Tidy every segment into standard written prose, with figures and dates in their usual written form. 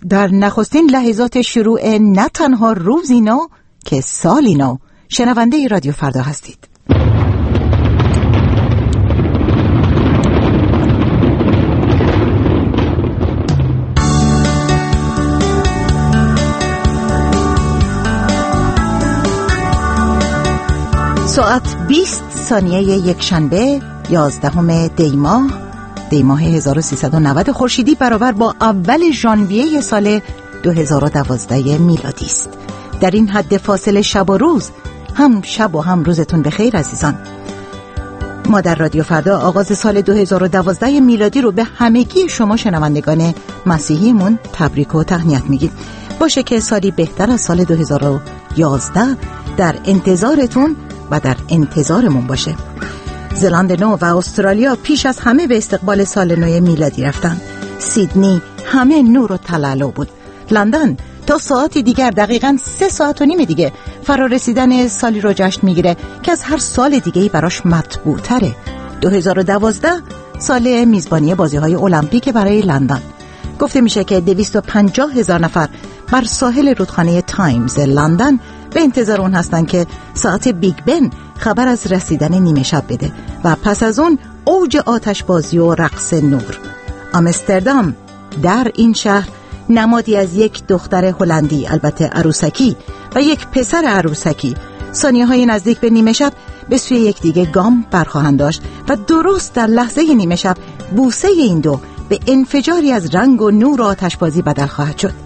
در نخستین لحظات شروع نه تنها روزی نو که سالی نو، شنونده رادیو فردا هستید. ساعت 20 ثانیه یک شنبه 11 دی ماه 1390 خورشیدی برابر با اول ژانویه سال 2012 میلادی است. در این حد فاصله شب و روز، هم شب و هم روزتون بخیر عزیزان. ما در رادیو فردا آغاز سال 2012 میلادی رو به همگی شما شنوندگان مسیحیمون تبریک و تهنیت میگیم. باشه که سالی بهتر از سال 2011 در انتظارتون و در انتظارمون باشه. زلاند نو و استرالیا پیش از همه به استقبال سال نو میلادی رفتن. سیدنی همه نور و تلالو بود. لندن تا ساعتی دیگر، دقیقاً 3 ساعت و نیم دیگه، فرا رسیدن سالی رو جشن میگیره که از هر سال دیگه‌ای براش مطبوع تره. 2012 سال میزبانی بازی‌های المپیک برای لندن. گفته میشه که 250,000 نفر بر ساحل رودخانه تایمز لندن به انتظار اون هستن که ساعت بیگ بن خبر از رسیدن نیمه شب بده و پس از اون اوج آتشبازی و رقص نور. آمستردام، در این شهر نمادی از یک دختر هلندی، البته عروسکی، و یک پسر عروسکی، ثانیه‌های نزدیک به نیمه شب به سوی یکدیگه گام برخواهند داشت و درست در لحظه نیمه شب بوسه این دو به انفجاری از رنگ و نور و آتشبازی بدل خواهد شد.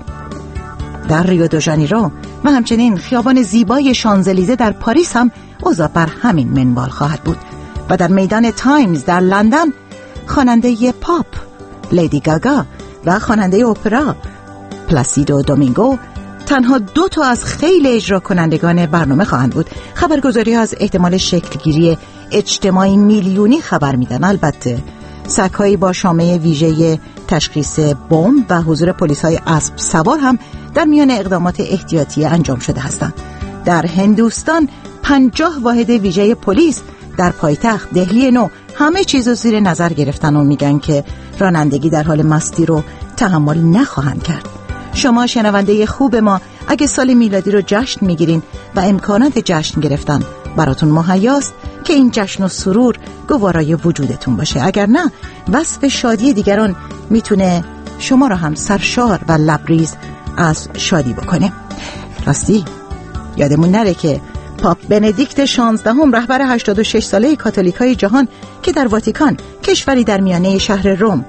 در ریو دو ژانیرو و همچنین خیابان زیبای شانزلیزه در پاریس هم اوضاع بر همین منوال خواهد بود. و در میدان تایمز در لندن خواننده پاپ لیدی گاگا و خواننده اپرا پلاسیدو دومینگو تنها 2 تا از خیلی اجرا کنندگان برنامه خواهند بود. خبرگزاری ها از احتمال شکلگیری اجتماعی میلیونی خبر میدن. البته سگ‌هایی با شامه ویژه تشخیص بمب و حضور پلیس‌های اسب سوار هم در میان اقدامات احتیاطی انجام شده هستند. در هندوستان 50 واحد ویژه پلیس در پایتخت دهلی نو همه چیزو زیر نظر گرفتن و میگن که رانندگی در حال مستی رو تحمل نخواهند کرد. شما شنونده خوب ما، اگه سال میلادی رو جشن میگیرین و امکانات جشن گرفتن براتون مهیاست که این جشن و سرور گوارای وجودتون باشه. اگر نه، وصف شادی دیگران میتونه شما رو هم سرشار و لبریز از شادی بکنه. راستی یادمون نره که پاپ بندیکت 16 رهبر 86 ساله کاتولیکای جهان که در واتیکان، کشوری در میانه شهر روم،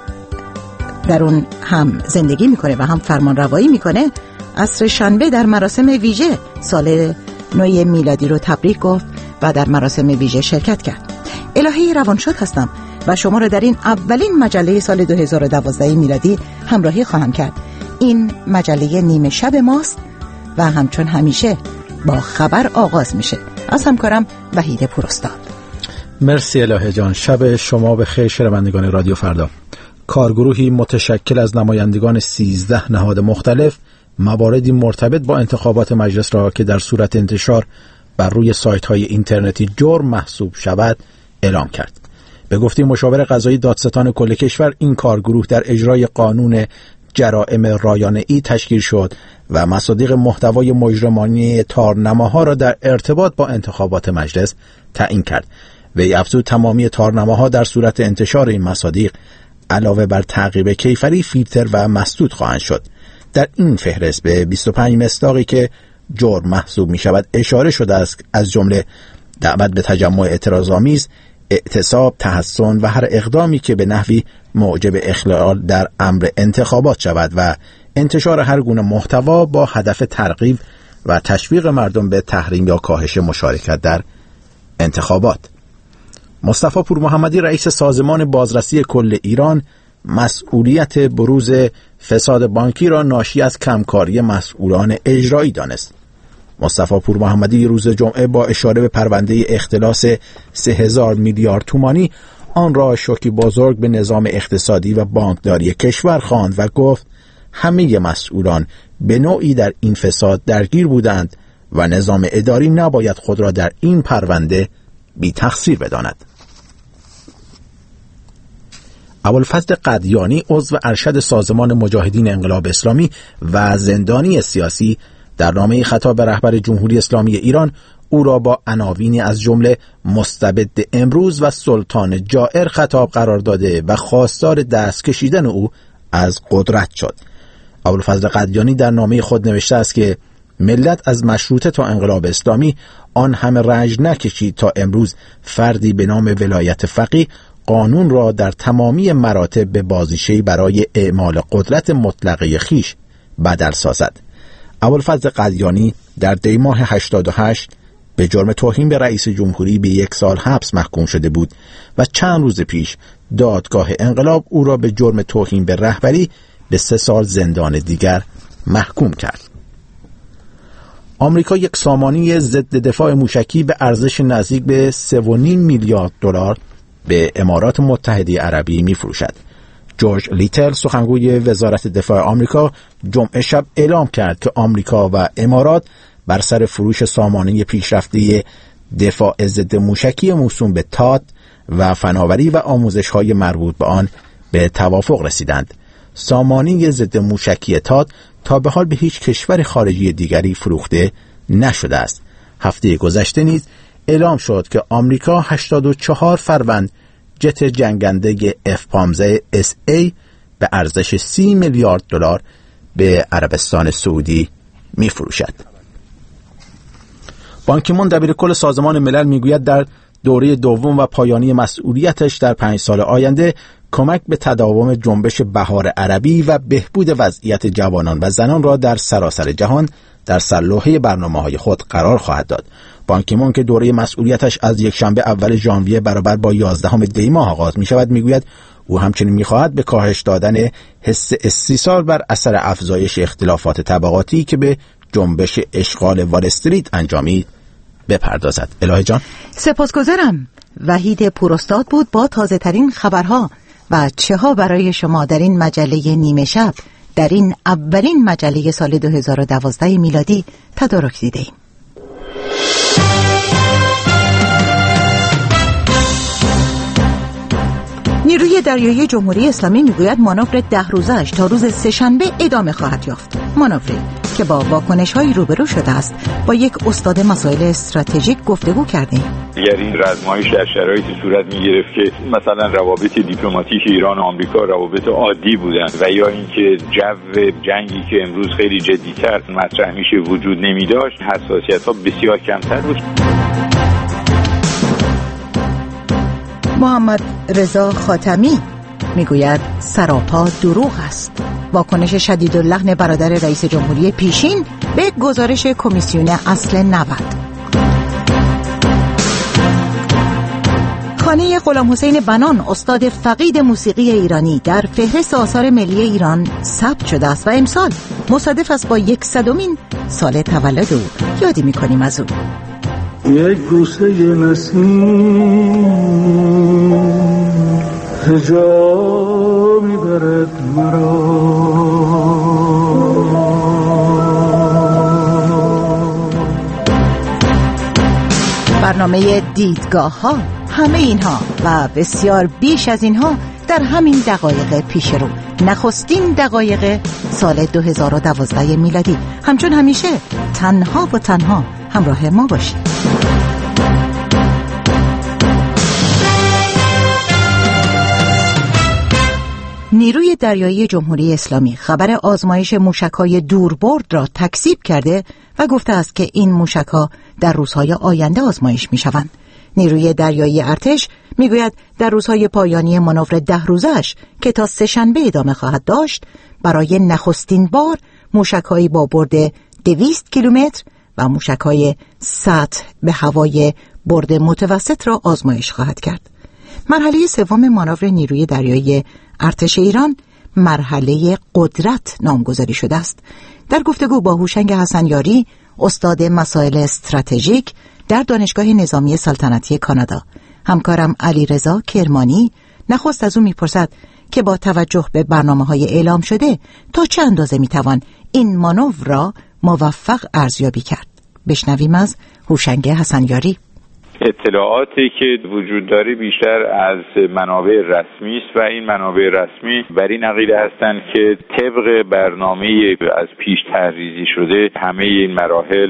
در اون هم زندگی میکنه و هم فرمان روایی میکنه، عصر شنبه در مراسم ویژه سال نو میلادی رو تبریک گفت و در مراسم ویژه شرکت کرد. الهی روانشاد هستم و شما رو در این اولین مجله سال 2012 میلادی همراهی خواهم کرد. این مجله نیمه شب ماست و همچون همیشه با خبر آغاز میشه. از همکارم وحید پوراستاد. مرسی الهه جان. شب شما بخیر شنوندگان رادیو فردا. کارگروهی متشکل از نمایندگان 13 نهاد مختلف مواردی مرتبط با انتخابات مجلس را که در صورت انتشار بر روی سایت‌های اینترنتی جرم محسوب شود اعلام کرد. به گفته مشاور قضایی دادستان کل کشور، این کارگروه در اجرای قانون جرائم رایانه‌ای تشکیل شد و مصادیق محتوای مجرمانه تارنماها را در ارتباط با انتخابات مجلس تعیین کرد. وی افزود تمامی تارنماها در صورت انتشار این مصادیق علاوه بر تعقیب کیفری، فیلتر و مسدود خواهند شد. در این فهرست به 25 مصداقی که جرم محسوب می شود اشاره شده است، از جمله دعوت به تجمع اعتراض‌آمیز، اعتصاب، تحصن و هر اقدامی که به نحوی موجب اخلال در امر انتخابات شود و انتشار هر گونه محتوا با هدف ترغیب و تشویق مردم به تحریم یا کاهش مشارکت در انتخابات. مصطفی پور محمدی رئیس سازمان بازرسی کل ایران مسئولیت بروز فساد بانکی را ناشی از کمکاری مسئولان اجرایی دانست. مصطفی پور محمدی روز جمعه با اشاره به پرونده اختلاس 3000 میلیارد تومانی آن را شوکی بزرگ به نظام اقتصادی و بانکداری کشور خواند و گفت همه مسئولان به نوعی در این فساد درگیر بودند و نظام اداری نباید خود را در این پرونده بی تقصیر بداند. ابوالفضل قدیانی عضو ارشد سازمان مجاهدین انقلاب اسلامی و زندانی سیاسی در نامه خطاب به رهبر جمهوری اسلامی ایران او را با عناوینی از جمله مستبد امروز و سلطان جائر خطاب قرار داده و خواستار دست کشیدن او از قدرت شد. ابوالفضل قدیانی در نامه خود نوشته است که ملت از مشروطه تا انقلاب اسلامی آن همه رنج نکشید تا امروز فردی به نام ولایت فقیه قانون را در تمامی مراتب به بازیچه‌ای برای اعمال قدرت مطلقه خیش بدل سازد. ابوالفضل قدیانی در دی ماه 88 به جرم توهین به رئیس جمهوری به 1 سال حبس محکوم شده بود و چند روز پیش دادگاه انقلاب او را به جرم توهین به رهبری به 3 سال زندان دیگر محکوم کرد. آمریکا یک سامانه ضد دفاع موشکی به ارزش نزدیک به 3.5 میلیارد دلار به امارات متحده عربی می‌فروشد. جورج لیتل سخنگوی وزارت دفاع آمریکا جمعه شب اعلام کرد که آمریکا و امارات بر سر فروش سامانه پیشرفته دفاع ضد موشکی موسوم به تاد و فناوری و آموزش‌های مربوط به آن به توافق رسیدند. سامانه ضد موشکی تاد تا به حال به هیچ کشور خارجی دیگری فروخته نشده است. هفته گذشته نیز اعلام شد که آمریکا 84 فروند جت جنگنده F-15SA به ارزش 30 میلیارد دلار به عربستان سعودی می‌فروشد. بان کی مون دبیرکل سازمان ملل میگوید در دوره دوم و پایانی مسئولیتش در 5 سال آینده کمک به تداوم جنبش بهار عربی و بهبود وضعیت جوانان و زنان را در سراسر جهان در سرلوحه برنامه‌های خود قرار خواهد داد. بان کی مون که دوره مسئولیتش از یکشنبه اول ژانویه برابر با 11 دی ماه آغاز می‌شود میگوید او همچنین می‌خواهد به کاهش دادن حس استیصال بر اثر افزایش اختلافات طبقاتی که به جنبش اشغال وال استریت انجامید بپردازد. الهه جان، سپاسگزارم. وحید پوراستاد بود با تازه ترین خبرها و چه ها برای شما در این مجله نیمه شب، در این اولین مجله سال 2012 میلادی تدارک دیده ایم. نیروی دریایی جمهوری اسلامی میگوید مانور 10 روزه‌اش تا روز سه‌شنبه ادامه خواهد یافت. مانوری که با واکنش‌های روبرو شده است، با یک استاد مسائل استراتژیک گفتگو کرده. اگر این رزمایش در شرایطی صورت می‌گرفت که مثلا روابط دیپلماتیک ایران و آمریکا روابط عادی بودند و یا اینکه جو جنگی که امروز خیلی جدی‌تر مطرح میشه وجود نمی‌داشت، حساسیت‌ها بسیار کمتر بود. محمد رضا خاتمی میگوید سراپا دروغ است. واکنش شدیداللحن برادر رئیس جمهوری پیشین به گزارش کمیسیون اصل 90. خانه غلام حسین بنان، استاد فقید موسیقی ایرانی، در فهرست آثار ملی ایران ثبت شده است و امسال مصادف است با 100مین سال تولد او. یادی میکنیم از او. یک بوسه نسیم کجا میبرد مرا، برنامه دیدگاه ها، همه اینها و بسیار بیش از اینها در همین دقایق پیش رو، نخستین دقایق سال 2012 میلادی. همچون همیشه تنها و تنها همراه ما باشید. نیروی دریایی جمهوری اسلامی خبر آزمایش موشک‌های دوربرد را تکذیب کرده و گفته است که این موشک‌ها در روزهای آینده آزمایش می‌شوند. نیروی دریایی ارتش میگوید در روزهای پایانی مانور 10 روزه‌اش که تا سه‌شنبه ادامه خواهد داشت، برای نخستین بار موشک‌هایی با برد 200 کیلومتر و موشک‌های سطح به هوای برد متوسط را آزمایش خواهد کرد. مرحله سوم مانور نیروی دریایی ارتش ایران مرحله قدرت نامگذاری شده است. در گفتگو با هوشنگ حسنیاری، استاد مسائل استراتژیک در دانشگاه نظامی سلطنتی کانادا، همکارم علیرضا کرمانی نخست از او میپرسد که با توجه به برنامه‌های اعلام شده تا چه اندازه میتوان این مانور را موفق ارزیابی کرد. بشنویم از هوشنگ حسنیاری. اطلاعاتی که وجود داره بیشتر از منابع رسمی است و این منابع رسمی بر این عقیده هستند که طبق برنامه از پیش تحریزی شده همه این مراحل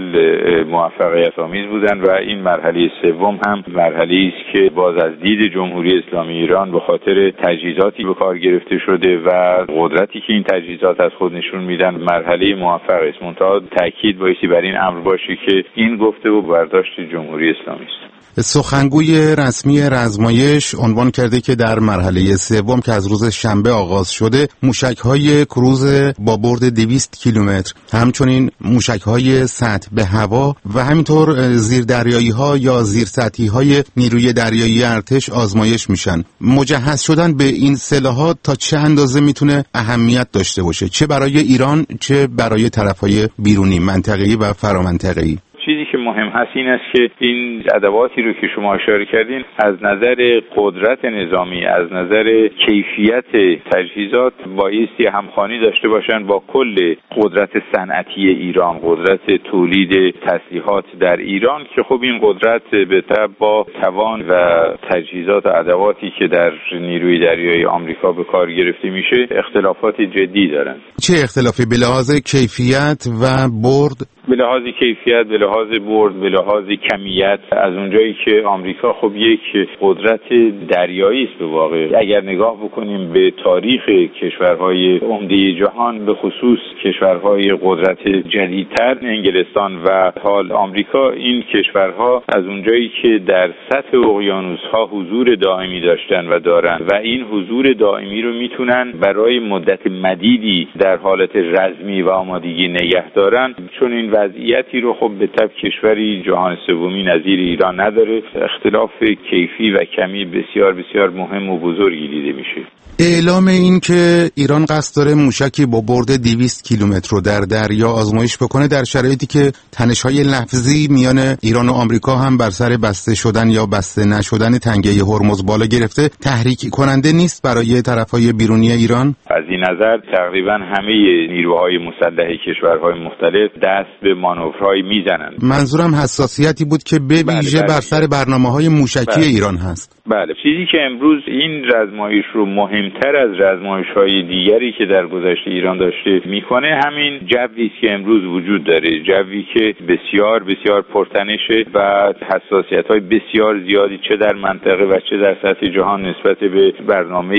موفقیت آمیز بودند و این مرحله سوم هم مرحله است که باز از دید جمهوری اسلامی ایران به خاطر تجهیزاتی به کار گرفته شده و قدرتی که این تجهیزات از خود نشون میدن مرحله موفق است. منتها تاکید بایستی بر این امر باشه که این گفته و برداشت جمهوری اسلامی است. سخنگوی رسمی رزمایش عنوان کرده که در مرحله سوم که از روز شنبه آغاز شده موشک‌های کروز با برد 200 کیلومتر، همچنین موشک‌های سطح به هوا و همینطور زیردریایی‌ها یا زیرسطحی‌های نیروی دریایی ارتش آزمایش میشن. مجهز شدن به این سلاحات تا چه اندازه میتونه اهمیت داشته باشه، چه برای ایران چه برای طرف‌های بیرونی منطقه‌ای و فرامنطقه‌ای؟ چیزی که مهم هست این است که این ادواتی رو که شما اشاره کردین از نظر قدرت نظامی، از نظر کیفیت تجهیزات بایستی همخوانی داشته باشن با کل قدرت صنعتی ایران، قدرت تولید تسلیحات در ایران که خب این قدرت به تبع با توان و تجهیزات و ادواتی که در نیروی دریایی آمریکا به کار گرفته میشه اختلافات جدی دارن. چه اختلافی به لحاظ کیفیت و برد؟ به لحاظ کیفیت، به لحاظ برد، به لحاظ کمیت، از اونجایی که آمریکا خب یک قدرت دریایی است به واقع. اگر نگاه بکنیم به تاریخ کشورهای عمده جهان، به خصوص کشورهای قدرت جدیدتر انگلستان و حال آمریکا، این کشورها از اونجایی که در سطح اقیانوس‌ها حضور دائمی داشتن و دارن و این حضور دائمی رو میتونن برای مدت مدیدی در حالت رزمی و آمادگی نگه دارن، چون این وضعیتی رو خب به طب کشوری جهان سومی نظیر ایران نداره. اختلاف کیفی و کمی بسیار بسیار مهم و بزرگی دیده میشه. اعلام این که ایران قصد داره موشکی با برد 200 کیلومتر رو در دریا آزمایش بکنه در شرایطی که تنش‌های لفظی میان ایران و آمریکا هم بر سر بسته شدن یا بسته نشدن تنگه هرمز بالا گرفته، تحریک کننده نیست برای طرف‌های بیرونی ایران؟ از این نظر تقریبا همه نیروهای مسلح کشورهای مختلف دست به مانورهای میزنند. منظورم حساسیتی بود که به ویژه بر سر برنامه‌های موشکی ایران هست. بله، چیزی که امروز این رزمایش رو مهمتر از رزمایش‌های دیگری که در گذشته ایران داشته میکنه همین جوی است که امروز وجود داره، جوی که بسیار بسیار پرتنشه و حساسیت‌های بسیار زیادی چه در منطقه و چه در سطح جهان نسبت به برنامه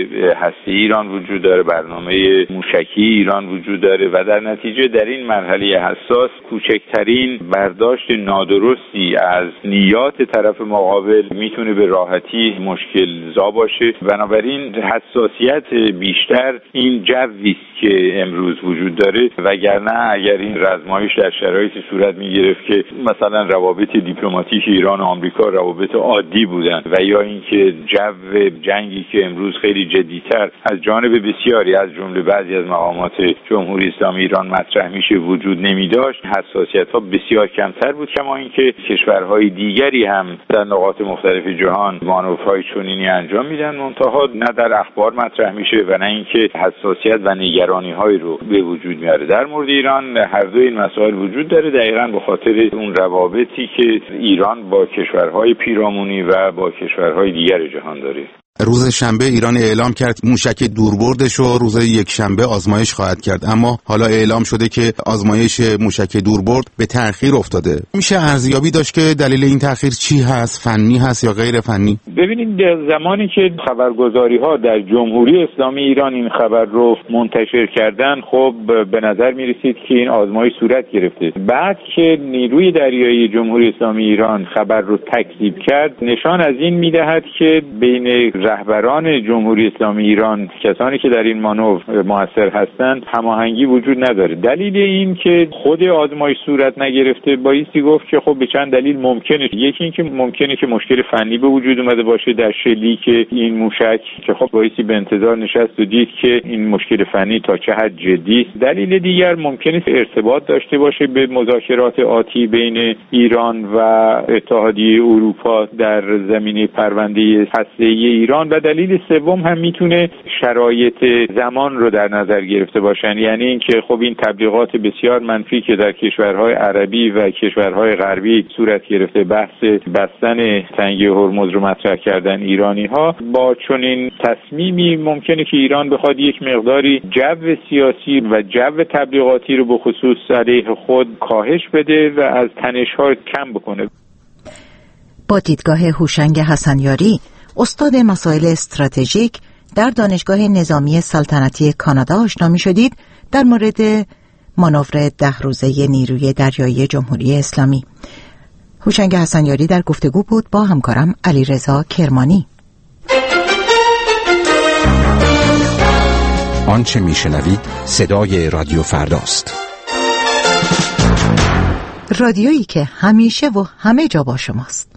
هسته ایران وجود داره، برنامه موشکی ایران وجود داره و در نتیجه در این مرحله حساس کوچکترین برداشت نادرستی از نیات طرف مقابل میتونه به راحتی مشکل زا باشه. بنابراین حساسیت بیشتر این جوی است که امروز وجود داره، وگرنه اگر این رزمایش در شرایطی صورت میگرفت که مثلا روابط دیپلماتیک ایران و آمریکا روابط عادی بودن و یا اینکه جو جنگی که امروز خیلی جدی‌تر از جانب بسیاری از جمله بعضی از مقامات جمهوری اسلامی ایران مطرح میشه وجود نمی‌داشت، حساسیت‌ها بسیار کمتر بود. کما اینکه کشورهای دیگری هم در نقاط مختلف جهان مانورهای چنینی انجام میدن، منتها نه در اخبار مطرح میشه و نه اینکه حساسیت و نگرانی‌هایی رو به وجود میاره. در مورد ایران هر دو این مسائل وجود داره، دقیقاً به خاطر اون روابطی که ایران با کشورهای پیرامونی و با کشورهای دیگر جهان داره. روز شنبه ایران اعلام کرد موشک دوربردش رو روز یک شنبه آزمایش خواهد کرد، اما حالا اعلام شده که آزمایش موشک دوربرد به تأخیر افتاده. میشه ارزیابی داشت که دلیل این تأخیر چی هست؟ فنی هست یا غیر فنی؟ ببینید زمانی که خبرگزاری‌ها در جمهوری اسلامی ایران این خبر رو منتشر کردن، خب به نظر می‌رسید که این آزمایش صورت گرفته. بعد که نیروی دریایی جمهوری اسلامی ایران خبر رو تکذیب کرد، نشان از این می‌دهد که بین رهبران جمهوری اسلامی ایران، کسانی که در این مانور مؤثر هستند، هماهنگی وجود نداره. دلیل این که خود آزمایش صورت نگرفته بایستی گفت که خب به چند دلیل ممکنه. یکی این که ممکنه که مشکل فنی به وجود اومده باشه در شلیک این موشک که خب بایستی به انتظار نشست و دید که این مشکل فنی تا چه حد جدی است. دلیل دیگر ممکنه ارتباط داشته باشه به مذاکرات آتی بین ایران و اتحادیه اروپا در زمینه پرونده هسته‌ای ایران ایران و دلیل سوم هم میتونه شرایط زمان رو در نظر گرفته باشن، یعنی اینکه خب این تبلیغات بسیار منفی که در کشورهای عربی و کشورهای غربی صورت گرفته، بحث بستن تنگه هرمز رو مطرح کردن ایرانی ها، با چنین تصمیمی ممکنه که ایران بخواد یک مقداری جو سیاسی و جو تبلیغاتی رو به خصوص علیه خود کاهش بده و از تنش‌ها کم بکنه. با دیدگاه هوشنگ حسنیاری، استاد مسائل استراتژیک در دانشگاه نظامی سلطنتی کانادا آشنا می‌شدید در مورد مانور 10 روزه نیروی دریایی جمهوری اسلامی. هوشنگ حسنیاری در گفتگو بود با همکارم علیرضا کرمانی. آنچه میشنوید صدای رادیو فرداست. رادیویی که همیشه و همه جا با شماست.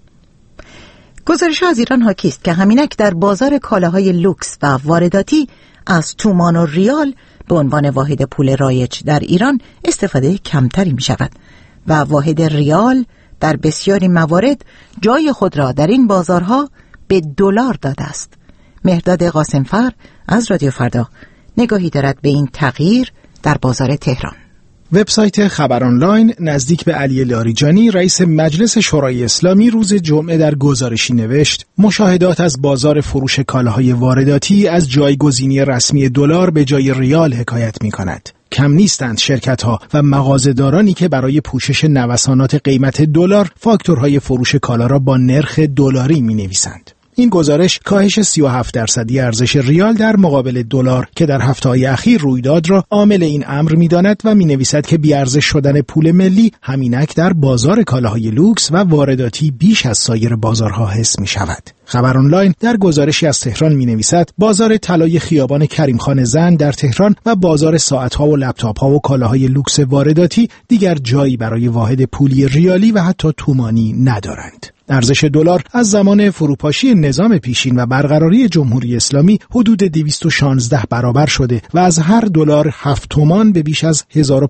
گزارش از ایران حاکی است که همینک در بازار کالاهای لوکس و وارداتی از تومان و ریال به عنوان واحد پول رایج در ایران استفاده کمتری می شود و واحد ریال در بسیاری موارد جای خود را در این بازارها به دلار داده است. مهرداد قاسمفر از رادیو فردا نگاهی دارد به این تغییر در بازار تهران. وبسایت خبر آنلاین نزدیک به علی لاریجانی رئیس مجلس شورای اسلامی روز جمعه در گزارشی نوشت: مشاهدات از بازار فروش کالاهای وارداتی از جایگزینی رسمی دلار به جای ریال حکایت می‌کند. کم نیستند شرکت‌ها و مغازه‌دارانی که برای پوشش نوسانات قیمت دلار فاکتورهای فروش کالا را با نرخ دلاری می‌نویسند. این گزارش کاهش 37% ارزش ریال در مقابل دلار که در هفته‌های اخیر روی داد را عامل این امر می‌داند و می‌نویسد که بی‌ارزش شدن پول ملی همینک در بازار کالاهای لوکس و وارداتی بیش از سایر بازارها حس می‌شود. خبر آنلاین در گزارشی از تهران می‌نویسد بازار طلای خیابان کریمخان زند در تهران و بازار ساعت‌ها و لپتاپ‌ها و کالاهای لوکس وارداتی دیگر جایی برای واحد پولی ریالی و حتی تومانی ندارند. ارزش دلار از زمان فروپاشی نظام پیشین و برقراری جمهوری اسلامی حدود 216 برابر شده و از هر دلار 7 تومان به بیش از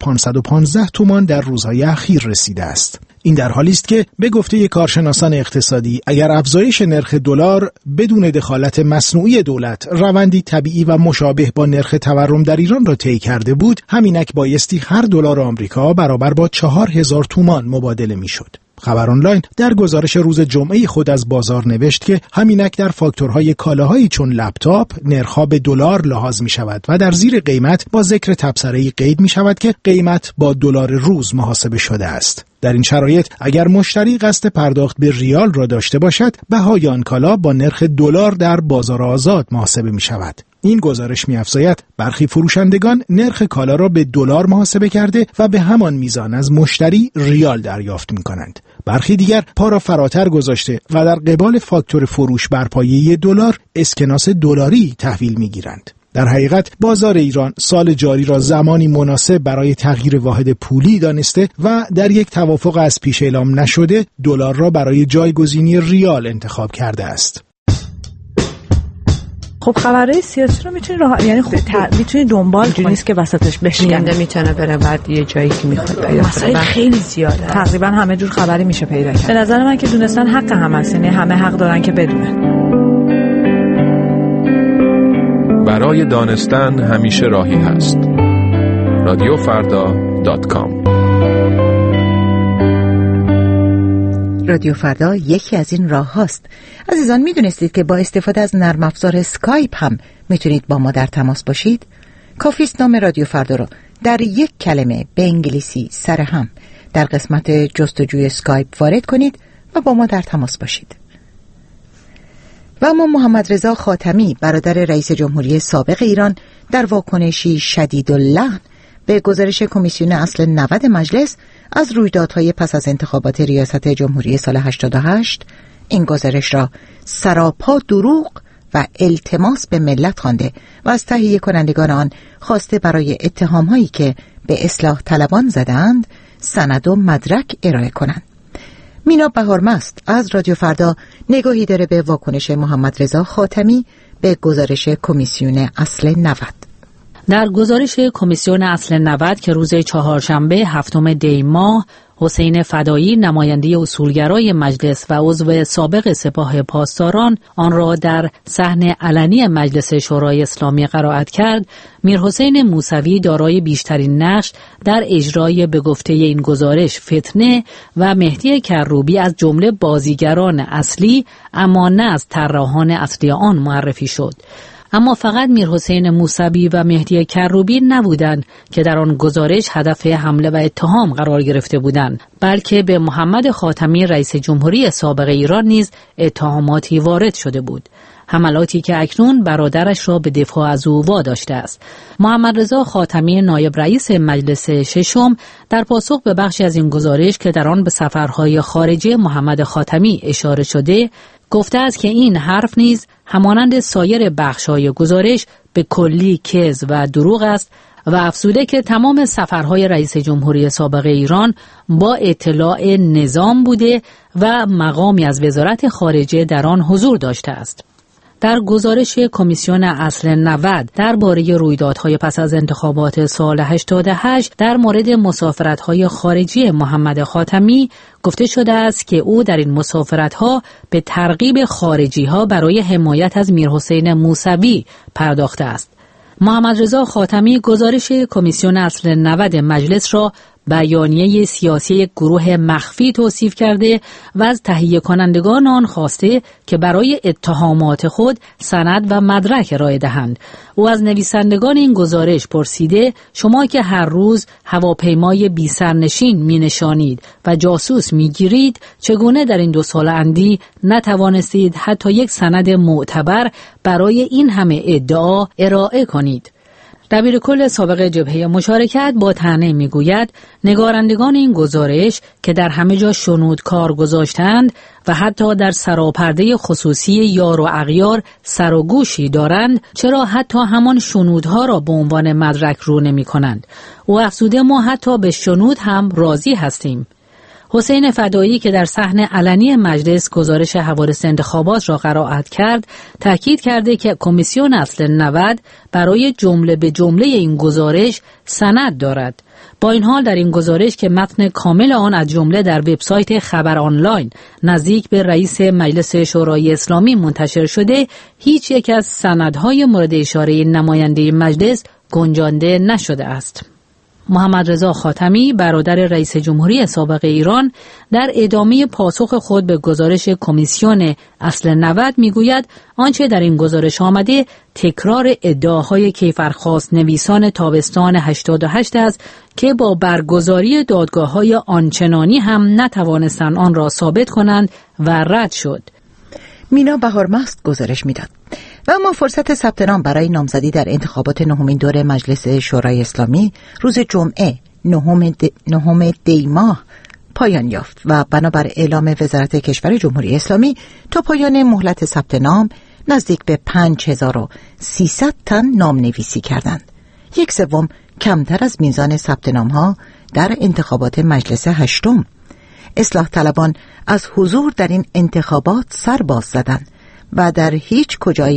1515 تومان در روزهای اخیر رسیده است. این در حالی است که به گفته کارشناسان اقتصادی اگر افزایش نرخ دلار بدون دخالت مصنوعی دولت روندی طبیعی و مشابه با نرخ تورم در ایران را طی کرده بود، همینک بایستی هر دلار آمریکا برابر با 4000 تومان مبادله میشد. خبر آنلاین در گزارش روز جمعه خود از بازار نوشت که همینک در فاکتورهای کالاهایی چون لپتاپ نرخ‌ها به دلار لحاظ می شود و در زیر قیمت با ذکر تبصره‌ای قید می شود که قیمت با دلار روز محاسبه شده است. در این شرایط اگر مشتری قصد پرداخت به ریال را داشته باشد، بهای آن کالا با نرخ دلار در بازار آزاد محاسبه می شود. این گزارش می‌افزاید برخی فروشندگان نرخ کالا را به دلار محاسبه کرده و به همان میزان از مشتری ریال دریافت می‌کنند. برخی دیگر پا را فراتر گذاشته و در قبال فاکتور فروش بر پایه دلار اسکناس دلاری تحویل می‌گیرند. در حقیقت بازار ایران سال جاری را زمانی مناسب برای تغییر واحد پولی دانسته و در یک توافق از پیش اعلام نشده دلار را برای جایگزینی ریال انتخاب کرده است. خب خبرهای سیاسی رو میتونی یعنی خوب میتونی دنبال کنی، نیست که وسطش بشکنه، میتونه بره بعد یه جایی که میخواد بره. مسائل خیلی زیاده، تقریبا همه جور خبری میشه پیدا کرد. به نظر من که دونستن حق هم هست، یعنی همه حق دارن که بدونن. برای دانستن همیشه راهی هست. radiofarda.com. رادیو فردا یکی از این راه هاست. عزیزان میدونستید که با استفاده از نرم افزار اسکایپ هم میتونید با ما در تماس باشید؟ کافیست نام رادیو فردا رو در یک کلمه به انگلیسی سرهم در قسمت جستجوی اسکایپ وارد کنید و با ما در تماس باشید. و اما محمد رضا خاتمی برادر رئیس جمهوری سابق ایران در واکنشی شدیداللحن به گزارش کمیسیون اصل 90 مجلس از رویدادهای پس از انتخابات ریاست جمهوری سال 88 این گزارش را سراپا دروغ و التماس به ملت خوانده و از تهیه کنندگان آن خواسته برای اتهام‌هایی که به اصلاح طلبان زدند سند و مدرک ارائه کنند. مینا بهارمست از رادیو فردا نگاهی داره به واکنش محمد رضا خاتمی به گزارش کمیسیون اصل 90. در گزارش کمیسیون اصل 90 که روز چهارشنبه 7 دی ماه حسین فدایی نماینده اصولگرای مجلس و عضو سابق سپاه پاسداران آن را در صحن علنی مجلس شورای اسلامی قرائت کرد، میرحسین موسوی دارای بیشترین نقش در اجرای به گفته این گزارش فتنه و مهدی کروبی از جمله بازیگران اصلی اما نه از طراحان اصلی آن معرفی شد. اما فقط میرحسین موسوی و مهدی کروبی نبودند که در آن گزارش هدف حمله و اتهام قرار گرفته بودند، بلکه به محمد خاتمی رئیس جمهوری سابق ایران نیز اتهاماتی وارد شده بود، حملاتی که اکنون برادرش را به دفاع از او واداشته است. محمد رضا خاتمی نایب رئیس مجلس ششم در پاسخ به بخشی از این گزارش که در آن به سفرهای خارجی محمد خاتمی اشاره شده، گفته است که این حرف نیز همانند سایر بخش‌های گزارش به کلی کذب و دروغ است و افزوده که تمام سفرهای رئیس جمهوری سابق ایران با اطلاع نظام بوده و مقامی از وزارت خارجه در آن حضور داشته است. در گزارش کمیسیون اصل 90 درباره رویدادهای پس از انتخابات سال 88 در مورد مسافرت‌های خارجی محمد خاتمی گفته شده است که او در این مسافرت‌ها به ترغیب خارجی‌ها برای حمایت از میرحسین موسوی پرداخته است. محمد رضا خاتمی گزارش کمیسیون اصل 90 مجلس را بیانیه سیاسی یک گروه مخفی توصیف کرده و از تهیه کنندگان آن خواسته که برای اتهامات خود سند و مدرک ارائه دهند. او از نویسندگان این گزارش پرسیده شما که هر روز هواپیمای بی سرنشین می نشانید و جاسوس می گیرید، چگونه در این 2 سال اندی نتوانستید حتی یک سند معتبر برای این همه ادعا ارائه کنید؟ دبیر کل سابق جبهه مشارکت با طعنه میگوید نگارندگان این گزارش که در همه جا شنود کار گذاشتند و حتی در سراپرده خصوصی یار و اغیار سر و گوشی دارند، چرا حتی همان شنودها را به عنوان مدرک رو نمی کنند؟ او افزوده ما حتی به شنود هم راضی هستیم. حسین فدایی که در صحن علنی مجلس گزارش حوادث انتخابات را قرائت کرد، تاکید کرده که کمیسیون اصل 90 برای جمله به جمله این گزارش سند دارد. با این حال در این گزارش که متن کامل آن از جمله در وبسایت خبر آنلاین نزدیک به رئیس مجلس شورای اسلامی منتشر شده، هیچ یک از سندهای مورد اشاره نماینده مجلس گنجانده نشده است. محمد رضا خاتمی برادر رئیس جمهوری سابق ایران در ادامه پاسخ خود به گزارش کمیسیون اصل 90 میگوید آنچه در این گزارش آمده تکرار ادعاهای کیفرخواست نویسان تابستان 88 است که با برگزاری دادگاه‌های آنچنانی هم نتوانستند آن را ثابت کنند و رد شد. مینا بهارمست گزارش میداد. و اما فرصت ثبت نام برای نامزدی در انتخابات 9مین دور مجلس شورای اسلامی روز جمعه 9 دی ماه پایان یافت و بنابر اعلام وزارت کشور جمهوری اسلامی تا پایان مهلت ثبت نام نزدیک به 5300 تن نام نویسی کردند. 1/3 کمتر از میزان ثبت نام ها در انتخابات مجلس هشتم. اصلاح طلبان از حضور در این انتخابات سر باز زدند و در هیچ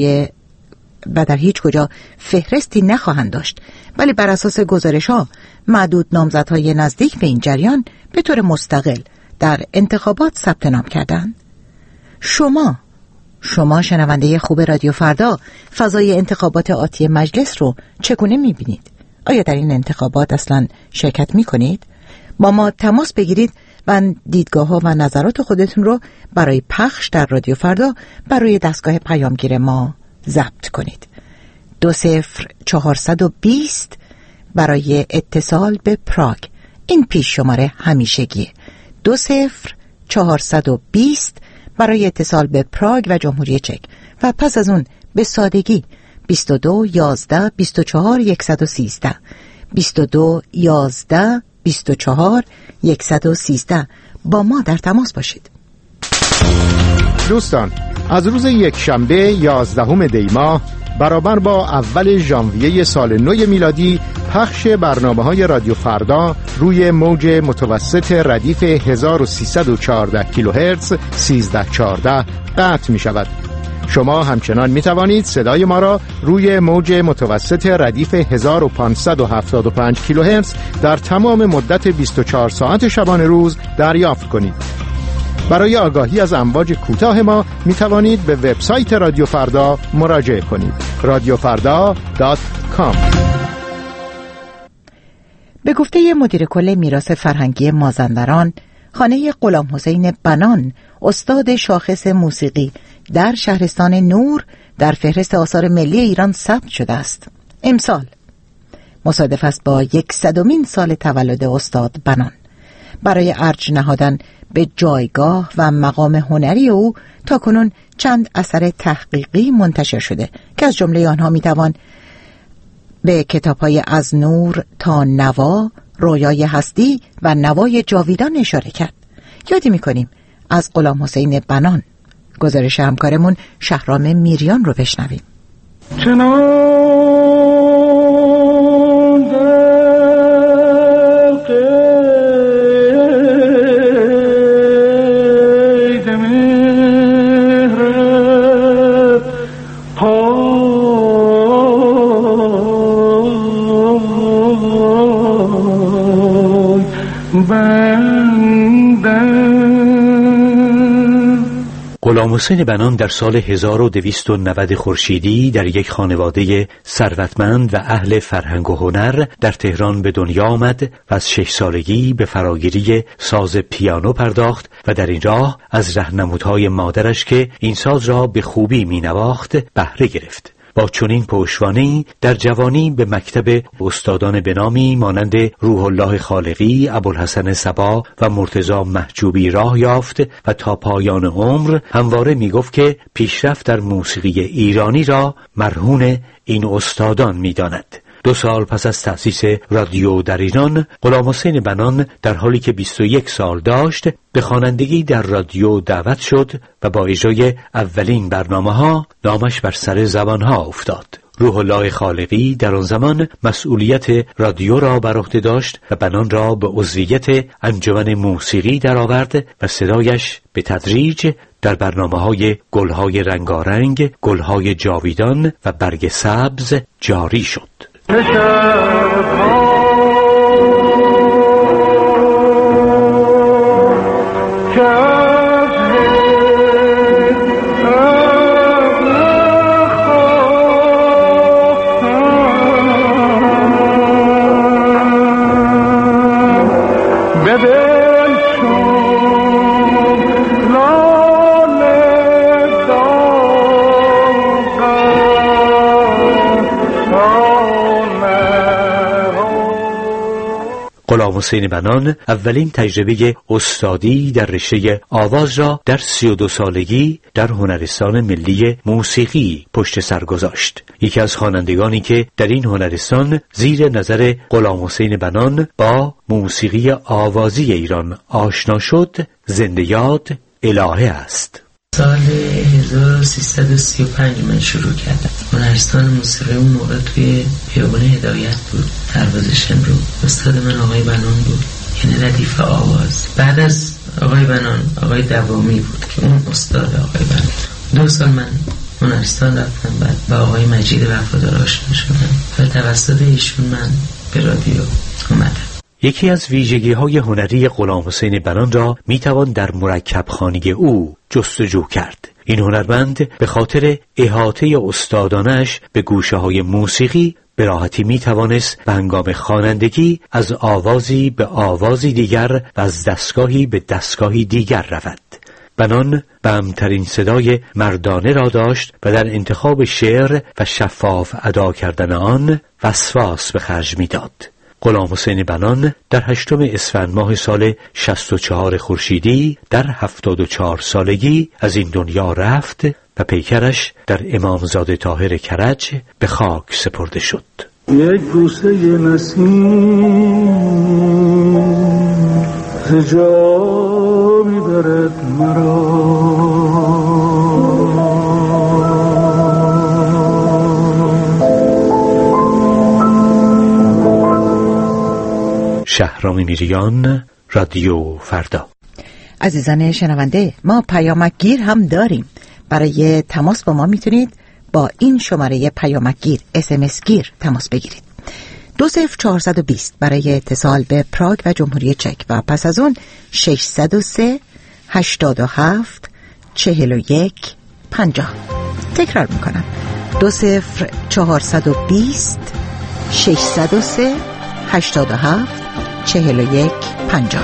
کجا فهرستی نخواهند داشت، ولی بر اساس گزارش‌ها معدود نامزدهای نزدیک به این جریان به طور مستقل در انتخابات ثبت نام کردند. شما شنونده خوب رادیو فردا فضای انتخابات آتی مجلس رو چگونه می‌بینید؟ آیا در این انتخابات اصلاً شرکت می‌کنید؟ با ما تماس بگیرید و دیدگاه‌ها و نظرات خودتون رو برای پخش در رادیو فردا برای دستگاه پیامگیر ما ضبط کنید. 20420 برای اتصال به پراگ، این پیش شماره همیشگیه. 20420 برای اتصال به پراگ و جمهوری چک و پس از اون به سادگی 22 11 24 113 22 11 24 113 با ما در تماس باشید. دوستان، از روز یکشنبه 11 دی ماه برابر با اول ژانویه سال نو میلادی پخش برنامه‌های رادیو فردا روی موج متوسط ردیف 1314 کیلوهرتز 1314 قطع می شود. شما همچنان می توانید صدای ما را روی موج متوسط ردیف 1575 کیلوهرتز در تمام مدت 24 ساعت شبانه روز دریافت کنید. برای آگاهی از امواج کوتاه ما می توانید به وبسایت رادیو فردا مراجعه کنید. radiofarda.com. به گفته مدیر کل میراث فرهنگی مازندران، خانه غلام حسین بنان استاد شاخص موسیقی در شهرستان نور در فهرست آثار ملی ایران ثبت شده است. امسال مصادف است با 100مین سال تولد استاد بنان. برای ارج نهادن به جایگاه و مقام هنری او تاکنون چند اثر تحقیقی منتشر شده که از جمله آنها میتوان به کتاب‌های از نور تا نوا، رویای هستی و نوای جاویدان اشاره کرد. یادی می‌کنیم از غلام حسین بنان. گزارش همکارمون شهرام میریان رو بشنویم. غلام حسین بنان در سال 1290 خورشیدی در یک خانواده ثروتمند و اهل فرهنگ و هنر در تهران به دنیا آمد و از 6 سالگی به فراگیری ساز پیانو پرداخت و در این راه از راهنمودهای مادرش که این ساز را به خوبی می‌نواخت بهره گرفت. با چنین پشتوانه‌ای در جوانی به مکتب استادان بنامی مانند روح الله خالقی، ابوالحسن صبا و مرتضی محجوبی راه یافت و تا پایان عمر همواره میگفت که پیشرفت در موسیقی ایرانی را مرهون این استادان می‌داند. 2 سال پس از تأسیس رادیو در ایران، غلام حسین بنان در حالی که 21 سال داشت به خوانندگی در رادیو دعوت شد و با اجرای اولین برنامه‌ها نامش بر سر زبانها افتاد. روح الله خالقی در آن زمان مسئولیت رادیو را بر عهده داشت و بنان را به عضویت انجمن موسیقی درآورد و صدایش به تدریج در برنامه‌های گل‌های رنگارنگ، گل‌های جاویدان و برگ سبز جاری شد. غلام حسین بنان اولین تجربه استادی در رشته آواز را در 32 سالگی در هنرستان ملی موسیقی پشت سر گذاشت. یکی از خوانندگانی که در این هنرستان زیر نظر غلام حسین بنان با موسیقی آوازی ایران آشنا شد، زنده یاد الهه است. سال 1335 من شروع کردم. هنرستان موسیقی اون موقع توی خیابان هدایت بود، دروازه شمرو. استاد من آقای بنان بود، یعنی ردیف آواز. بعد از آقای بنان آقای دوامی بود که اون استاد آقای بنان. 2 سال من هنرستان رفتم، بعد با آقای مجید وفادار آشنا شدم و توسط ایشون من به رادیو اومدم. یکی از ویژگی‌های هنری غلام حسین بنان را می‌توان در مرکب‌خوانی او جستجو کرد. این هنرمند به خاطر احاطه استادانش به گوشه‌های موسیقی به راحتی می‌توانست به هنگام خوانندگی از آوازی به آوازی دیگر و از دستگاهی به دستگاهی دیگر رود. بنان بهمترین صدای مردانه را داشت و در انتخاب شعر و شفاف ادا کردن آن وسواس به خرج می‌داد. غلام حسین بنان در 8 اسفند ماه سال 64 خورشیدی در 74 سالگی از این دنیا رفت و پیکرش در امامزاده طاهر کرج به خاک سپرده شد. یک بوسه نسیم ز جا می‌برد مرا، شهرام میریان، رادیو فردا. عزیزان شنونده، ما پیامک گیر هم داریم. برای تماس با ما میتونید با این شماره پیامک گیر SMS گیر تماس بگیرید. 20420 برای اتصال به پراگ و جمهوری چک و پس از اون 603 87 41 50. تکرار میکنم 20420 603 87 41 50.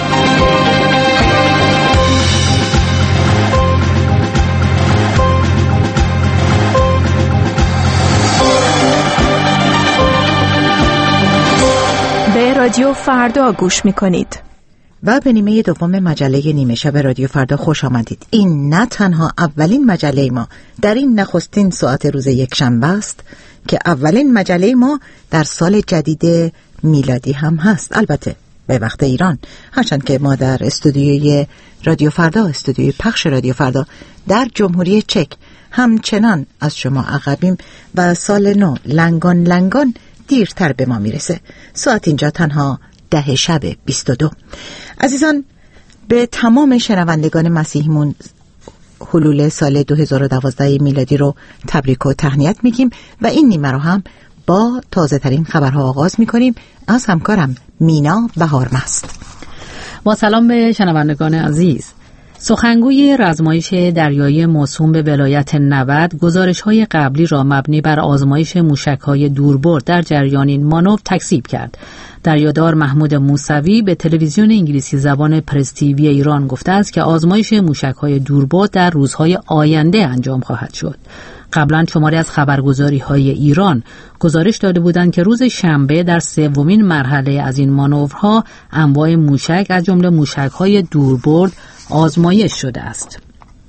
به رادیو فردا گوش میکنید و به نیمه دوم مجله نیمه شب رادیو فردا خوش آمدید. این نه تنها اولین مجله ما در این نخستین ساعت روز یکشنبه است که اولین مجله ما در سال جدید میلادی هم هست، البته به وقت ایران، هرچند که ما در استودیوی رادیو فردا، استودیوی پخش رادیو فردا در جمهوری چک همچنان از شما عقبیم و سال نو لنگان دیرتر به ما میرسه. ساعت اینجا تنها 10 شب 22. عزیزان، به تمام شنوندگان مسیحیمون حلول سال 2012 میلادی رو تبریک و تهنیت میگیم و این نیمه رو هم با تازه ترین خبرها آغاز میکنیم از همکارم مینا بهارمست. با سلام به شنوندگان عزیز. سخنگوی رزمایش دریایی موسوم به ولایت نود گزارش‌های قبلی را مبنی بر آزمایش موشک‌های دوربرد در جریان این مانور تکذیب کرد. دریادار محمود موسوی به تلویزیون انگلیسی زبان پرس تیوی ایران گفته است که آزمایش موشک‌های دوربرد در روزهای آینده انجام خواهد شد. قبلا شماری از خبرگزاری‌های ایران گزارش داده بودند که روز شنبه در سومین مرحله از این مانورها انواع موشک از جمله موشک‌های دوربرد آزمایش شده است.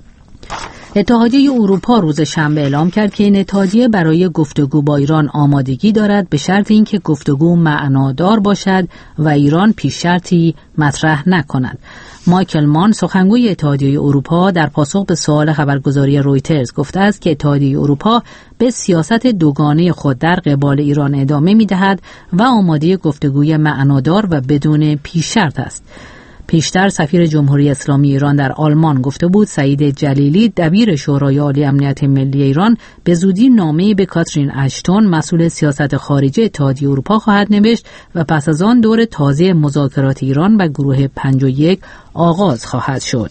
اتحادیه اروپا روز شنبه اعلام کرد که این اتحادیه برای گفتگو با ایران آمادگی دارد به شرط اینکه گفتگو معنادار باشد و ایران پیش شرطی مطرح نکند. مایکل مان، سخنگوی اتحادیه اروپا، در پاسخ به سوال خبرگزاری رویترز گفته است که اتحادیه اروپا به سیاست دوگانه خود در قبال ایران ادامه می‌دهد و آماده گفتگوی معنادار و بدون پیش شرط است. پیشتر سفیر جمهوری اسلامی ایران در آلمان گفته بود سعید جلیلی، دبیر شورای عالی امنیت ملی ایران، به زودی نامه‌ای به کاترین اشتون، مسئول سیاست خارجی اتحادیه اروپا خواهد نوشت و پس از آن دور تازه مذاکرات ایران و گروه 51 آغاز خواهد شد.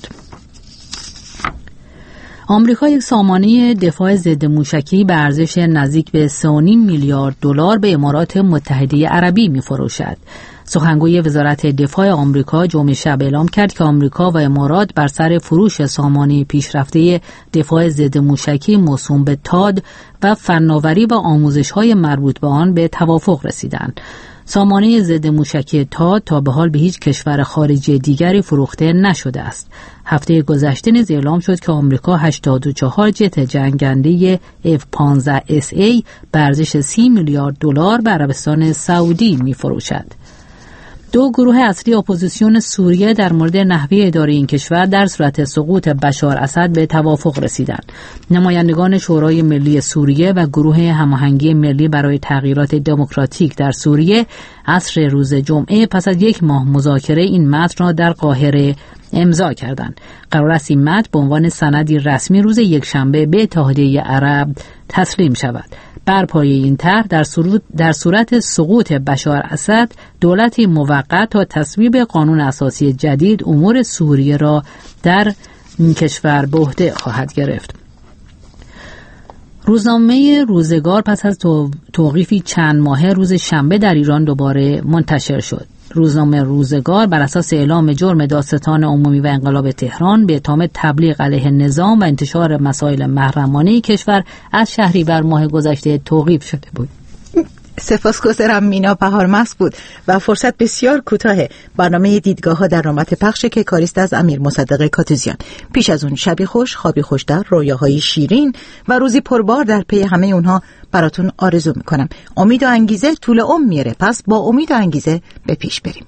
آمریکا یک سامانه دفاع ضد موشکی به ارزش نزدیک به 3.5 میلیارد دلار به امارات متحده عربی می‌فروشد. سخنگوی وزارت دفاع آمریکا جمعه شب اعلام کرد که آمریکا و امارات بر سر فروش سامانه پیشرفته دفاع ضد موشکی موسوم به تاد و فناوری و آموزش‌های مربوط به آن به توافق رسیدند. سامانه ضد موشکی تاد تا به حال به هیچ کشور خارجی دیگری فروخته نشده است. هفته گذشته نیز اعلام شد که آمریکا 84 جت جنگنده F-15SA به ارزش 30 میلیارد دلار به عربستان سعودی می‌فروشد. دو گروه اصلی اپوزیسیون سوریه در مورد نحوه اداره این کشور در صورت سقوط بشار اسد به توافق رسیدند. نمایندگان شورای ملی سوریه و گروه هماهنگی ملی برای تغییرات دموکراتیک در سوریه عصر روز جمعه پس از یک ماه مذاکره این متن را در قاهره امضا کردند. قرار است این متن به عنوان سندی رسمی روز یکشنبه به اتحادیه عرب تسلیم شود. بر پایه این طرح در صورت سقوط بشار اسد دولتی موقت تا تصویب قانون اساسی جدید امور سوریه را در این کشور به عهده خواهد گرفت. روزنامه روزگار پس از توقیفی چند ماهه روز شنبه در ایران دوباره منتشر شد. روزنامه روزگار بر اساس اعلام جرم دادستان عمومی و انقلاب تهران به اتهام تبلیغ علیه نظام و انتشار مسائل محرمانه کشور از شهریور ماه گذشته توقیف شده بود. سپاسگزارم. مینا بهارمست بود و فرصت بسیار کوتاه برنامه دیدگاه‌ها در نوبت پخش که کاریست از امیر مصدق کاتوزیان. پیش از اون شبی خوش، خوابی خوش‌تر، رویاهای شیرین و روزی پربار در پی همه اونها براتون آرزو میکنم. امید و انگیزه طول عمر میاره، پس با امید و انگیزه به پیش بریم.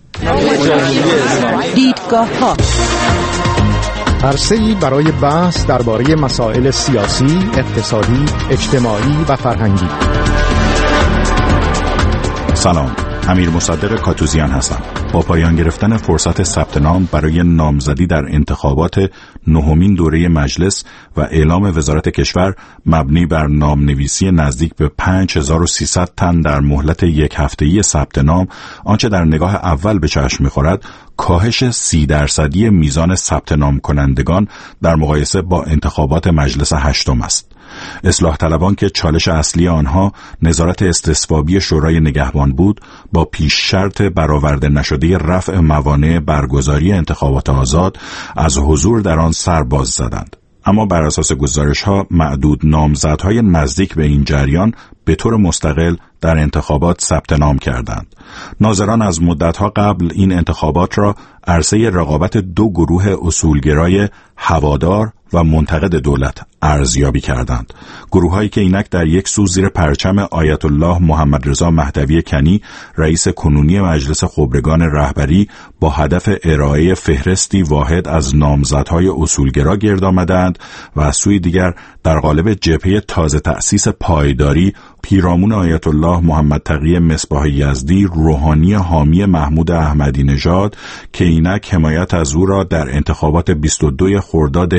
دیدگاه‌ها، عرصه‌ای برای بحث درباره مسائل سیاسی، اقتصادی، اجتماعی و فرهنگی. سلام، امیر مصدق کاتوزیان هستم. با پایان گرفتن فرصت ثبت نام برای نامزدی در انتخابات نهمین دوره مجلس و اعلام وزارت کشور مبنی بر نامنویسی نزدیک به 5300 تن در مهلت یک هفته‌ای ثبت نام، آنچه در نگاه اول به چشم می‌خورد کاهش 30% میزان ثبت نام کنندگان در مقایسه با انتخابات مجلس هشتم است. اصلاح طلبان که چالش اصلی آنها نظارت استصوابی شورای نگهبان بود، با پیش شرط برآورده نشده رفع موانع برگزاری انتخابات آزاد از حضور در آن سر باز زدند. اما بر اساس گزارش‌ها معدود نامزدهای نزدیک به این جریان به طور مستقل در انتخابات ثبت نام کردند. ناظران از مدت‌ها قبل این انتخابات را عرصه رقابت دو گروه اصولگرای هوادار و منتقد دولت ارزیابی کردند. گروه‌هایی که اینک در یک سو زیر پرچم آیت الله محمد رضا مهدوی کنی رئیس کنونی مجلس خبرگان رهبری با هدف ارائه فهرستی واحد از نامزدهای اصولگرا گرد آمدند و از سوی دیگر در قالب جبهه تازه تأسیس پایداری پیرامون آیت الله محمد تقی مصباح یزدی روحانی حامی محمود احمدی نژاد که اینک حمایت از او را در انتخابات 22 خرداد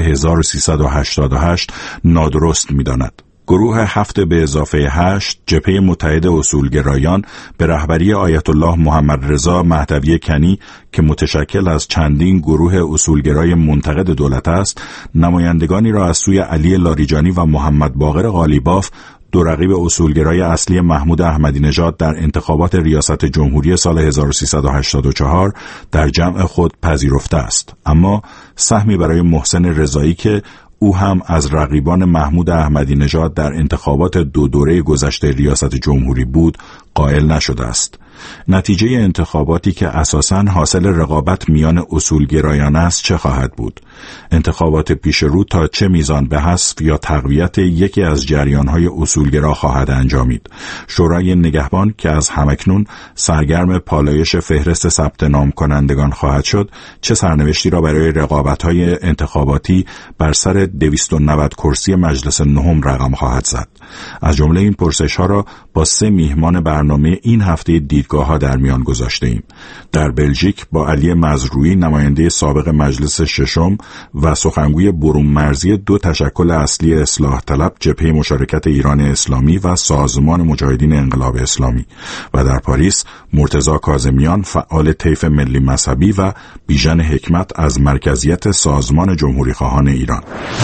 1388 نادرست می‌داند. گروه 7 به اضافه 8 جبهه متحد اصولگرایان به رهبری آیت الله محمد رضا مهدوی کنی که متشکل از چندین گروه اصولگرای منتقد دولت است، نمایندگانی را از سوی علی لاریجانی و محمد باقر قالیباف، دو رقیب اصولگرای اصلی محمود احمدی نژاد در انتخابات ریاست جمهوری سال 1384 در جمع خود پذیرفته است. اما سهمی برای محسن رضایی که او هم از رقیبان محمود احمدی نژاد در انتخابات دو دوره گذشته ریاست جمهوری بود قائل نشده است. نتیجه انتخاباتی که اساساً حاصل رقابت میان اصولگرایان است چه خواهد بود؟ انتخابات پیش رو تا چه میزان به حذف یا تقویت یکی از جریانهای اصولگرا خواهد انجامید؟ شورای نگهبان که از همکنون سرگرم پالایش فهرست ثبت نام کنندگان خواهد شد، چه سرنوشتی را برای رقابت‌های انتخاباتی بر سر 290 کرسی مجلس نهم رقم خواهد زد؟ از جمله این پرسش‌ها را با 3 میهمان برنامه این هفته دیدگاه‌ها در میان گذاشته‌ایم. در بلژیک با علی مزروعی نماینده سابق مجلس ششم و سخنگوی برون مرزی دو تشکل اصلی اصلاح طلب، جبهه مشارکت ایران اسلامی و سازمان مجاهدین انقلاب اسلامی، و در پاریس مرتضی کاظمیان فعال طیف ملی مذهبی و بیژن حکمت از مرکزیت سازمان جمهوری خواهان ایران.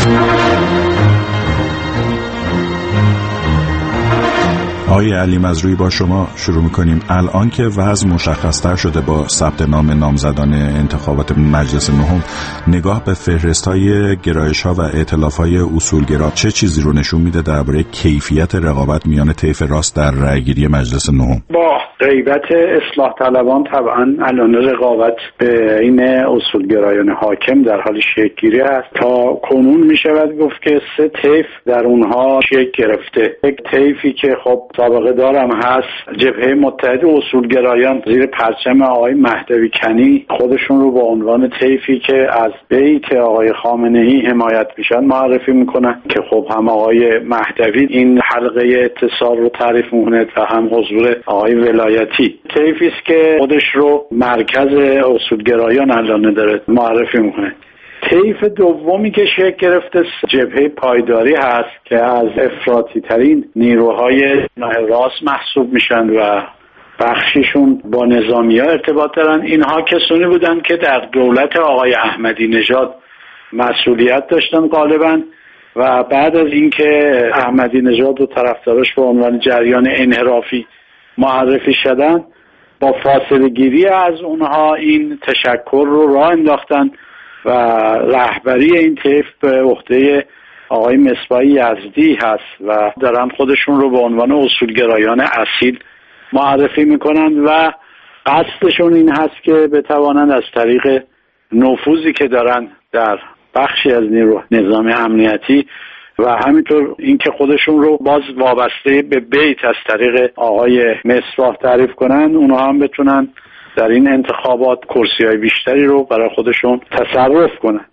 آقای علی مزروعی، با شما شروع می‌کنیم. الان که وضع مشخص‌تر شده با ثبت نام نامزدان انتخابات مجلس نهم، نگاه به فهرست‌های گرایش‌ها و ائتلاف‌های اصولگرا چه چیزی رو نشون میده درباره کیفیت رقابت میان طیف راست در رأیگیری مجلس نهم؟ با غیبت اصلاح طلبان طبعاً الان رقابت بین اصولگرایان حاکم در حال شکل‌گیری است. تا کنون می‌شود گفت که 3 طیف در اونها شکل گرفته. یک طیفی که خب سابقه دارم هست، جبهه متحد اصولگرایان زیر پرچم آقای مهدوی کنی خودشون رو با عنوان طیفی که از بیت آقای خامنه‌ای حمایت میشن معرفی میکنن که خب هم آقای مهدوی این حلقه اتصال رو تعریف میکنه و هم حضور آقای ولایتی. طیفی است که خودش رو مرکز اصولگرایان الان داره معرفی میکنه. طیف دومی که شکل گرفته جبهه پایداری هست که از افراطی ترین نیروهای راست محسوب میشن و بخشیشون با نظامی‌ها ارتباط دارن. اینها کسانی بودن که در دولت آقای احمدی نژاد مسئولیت داشتن غالبا و بعد از اینکه احمدی نژاد و طرفداراش به عنوان جریان انحرافی معرفی شدن، با فاصله گیری از اونها این تشکل رو راه انداختن و رهبری این طیف به عهده آقای مصباح یزدی هست و دارن خودشون رو به عنوان اصولگرایان اصیل معرفی میکنن و قصدشون این هست که بتوانند از طریق نفوذی که دارن در بخشی از نیرو نظام امنیتی و همینطور اینکه خودشون رو باز وابسته به بیت از طریق آقای مصباح تعریف کنن، اونها هم بتونن در این انتخابات کرسی‌های بیشتری رو برای خودشون تصرف کنن.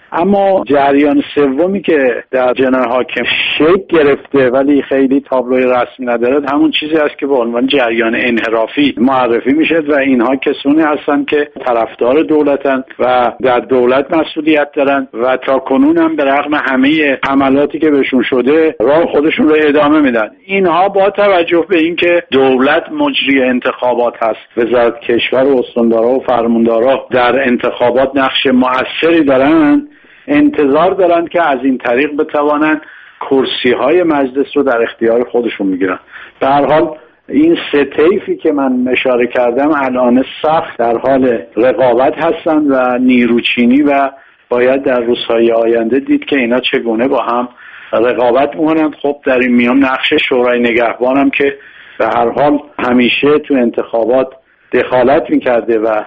اما جریان سومی که در جناح حاکم شکل گرفته ولی خیلی تابلوی رسمی نداره، همون چیزی است که به عنوان جریان انحرافی معرفی میشه و اینها کسانی هستند که طرفدار دولتن و در دولت مسئولیت دارن و تا کنون هم به رغم همه حملاتی که بهشون شده راه خودشون رو ادامه میدن. اینها با توجه به اینکه دولت مجری انتخابات هست، وزارت کشور و استاندارا و فرماندارا در انتخابات نقش مؤثری دارن، انتظار دارند که از این طریق بتوانند کرسی‌های مجلس رو در اختیار خودشون میگیرن. به هر حال این سه طیفی که من اشاره کردم الان سخت در حال رقابت هستند و نیروچینی و باید در روزهای آینده دید که اینا چگونه با هم رقابت میکنند. خب در این میان نقش شورای نگهبان هم که به هر حال همیشه تو انتخابات دخالت میکرده و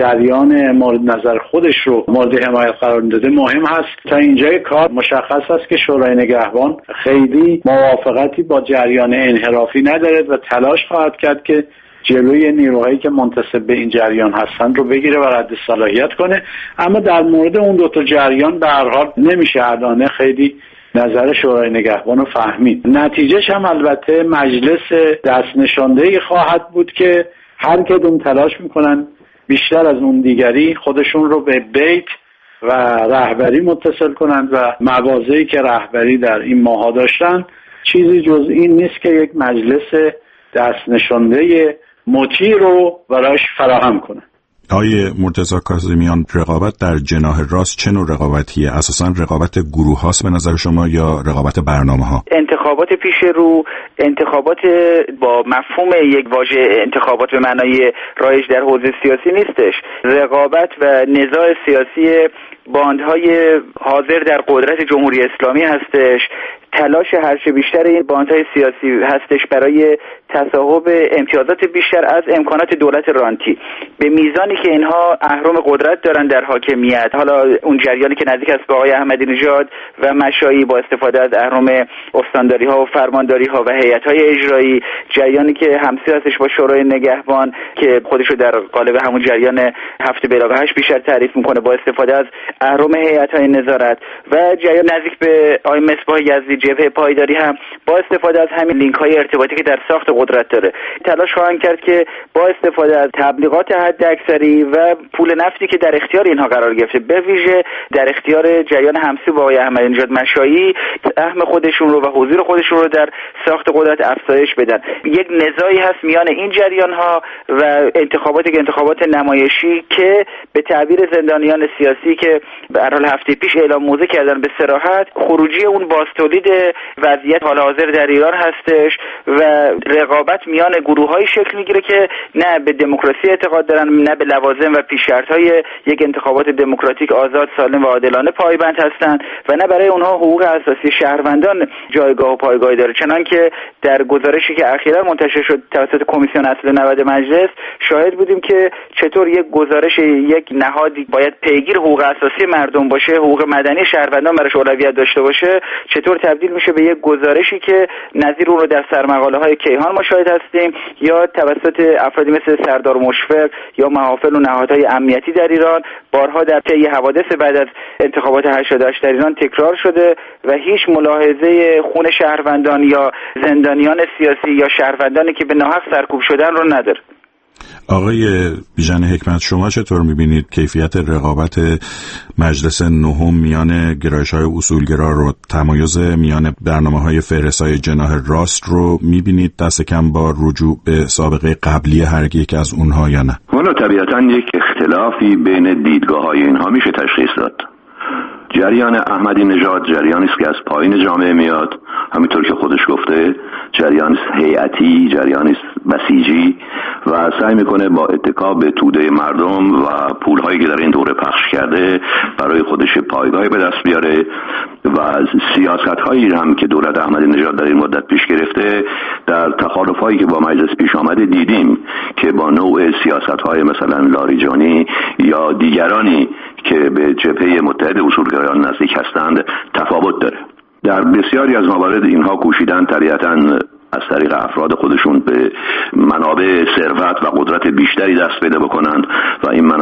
جریان مورد نظر خودش رو مورد حمایت قرار داده مهم هست. تا اینجای کار مشخص است که شورای نگهبان خیلی موافقتی با جریان انحرافی ندارد و تلاش خواهد کرد که جلوی نیروهایی که منتسب به این جریان هستند رو بگیره و رد صلاحیت کنه. اما در مورد اون دو تا جریان به هر حال نمیشه الان خیلی نظر شورای نگهبان رو فهمید. نتیجهش هم البته مجلس دست نشانده‌ای خواهد بود که هر کدوم تلاش میکنن بیشتر از اون دیگری خودشون رو به بیت و رهبری متصل کنند و مواضعی که رهبری در این ماها داشتن چیزی جز این نیست که یک مجلس دست نشانده مطیع رو برایش فراهم کنند. آقای مرتضی کاظمیان، رقابت در جناح راست چه نوع رقابتیه؟ اساساً رقابت گروه هاست به نظر شما یا رقابت برنامه ها؟ انتخابات پیش رو انتخابات با مفهوم یک واژه انتخابات به معنای رایج در حوزه سیاسی نیستش. رقابت و نزاع سیاسی باندهای حاضر در قدرت جمهوری اسلامی هستش. تلاش هرچه بیشتر این باندهای سیاسی هستش برای تصاحب امتیازات بیشتر از امکانات دولت رانتی به میزانی که اینها اهرم قدرت دارن در حاکمیت. حالا اون جریانی که نزدیک است به آقای احمدی نژاد و مشایی با استفاده از اهرم استانداری ها و فرمانداری ها و هیئت های اجرایی، جریانی که همسو هستش با شورای نگهبان که خودش رو در قالب همون جریان 7+8 بیشتر تعریف میکنه با استفاده از اهرم هیئت های نظارت، و جریان نزدیک به آقای مصباح یزدی جبهه پایداری هم با استفاده از همین لینک های ارتباطی که در ساخت قدرت داره تلاش خواهند کرد که با استفاده از تبلیغات حداکثری و پول نفتی که در اختیار اینها قرار گرفته، به ویژه در اختیار جریان همسو با آقای احمدی نژاد مشایی، سهم خودشون رو و حضور خودشون رو در ساخت قدرت افزایش بدن. یک نزاعی هست میان این جریان ها و انتخاباتی که انتخابات نمایشی که به تعبیر زندانیان سیاسی که به هر حال هفته پیش اعلام موضع کردن به صراحت خروجی اون بازتولید وضعیت حال حاضر در ایران هستش و رقابت میان گروه‌های شکل میگیره که نه به دموکراسی اعتقاد دارن، نه به لوازم و پیش‌شرط‌های یک انتخابات دموکراتیک آزاد، سالم و عادلانه پایبند هستند و نه برای اونها حقوق اساسی شهروندان جایگاه و پایگاهی داره. چنانکه در گزارشی که اخیراً منتشر شد توسط کمیسیون اصل 90 مجلس شاهد بودیم که چطور یک گزارش یک نهادی باید پیگیر حقوق اساسی مردم باشه، حقوق مدنی شهروندان براش اولویت داشته باشه، چطور تبدیل میشه به یک گزارشی که نظیر اون رو در سرمقاله‌های کیهان ما شاهد هستیم یا توسط افرادی مثل سردار مشفق یا محافل و نهادهای امنیتی در ایران بارها در طی حوادث بعد از انتخابات 88 در ایران تکرار شده و هیچ ملاحظه خون شهروندان یا زندانیان سیاسی یا شهروندانی که به ناحق سرکوب شدن رو نداره. آقای بیژن حکمت، شما چطور میبینید کیفیت رقابت مجلس نهم میان گرایش‌های اصولگرا رو، تمایز میان برنامه‌های فهرست‌های جناح راست رو میبینید دست کم با رجوع به سابقه قبلی هر یک از اونها یا نه؟ والا طبیعتاً یک اختلافی بین دیدگاه‌های اینها میشه تشخیص داد. جریان احمدی نژاد جریانی است که از پایین جامعه میاد، همینطور که خودش گفته جریان هیئتی، جریان بسیجی و سعی میکنه با اتکا به توده مردم و پولهایی که در این دوره پخش کرده برای خودش پایگاهی به دست بیاره و سیاست‌هایی هم که دولت احمدی نژاد در این مدت پیش گرفته در تخالف‌هایی که با مجلس پیش آمده دیدیم که با نوع سیاست‌های مثلا لاریجانی یا دیگرانی که به جبهه متحد اصولگرایان نزدیک هستند تفاوت داره. در بسیاری از موارد اینها کوشیدن طبیعتاً از طریق افراد خودشون به منابع ثروت و قدرت بیشتری دست پیدا بکنند و این منابع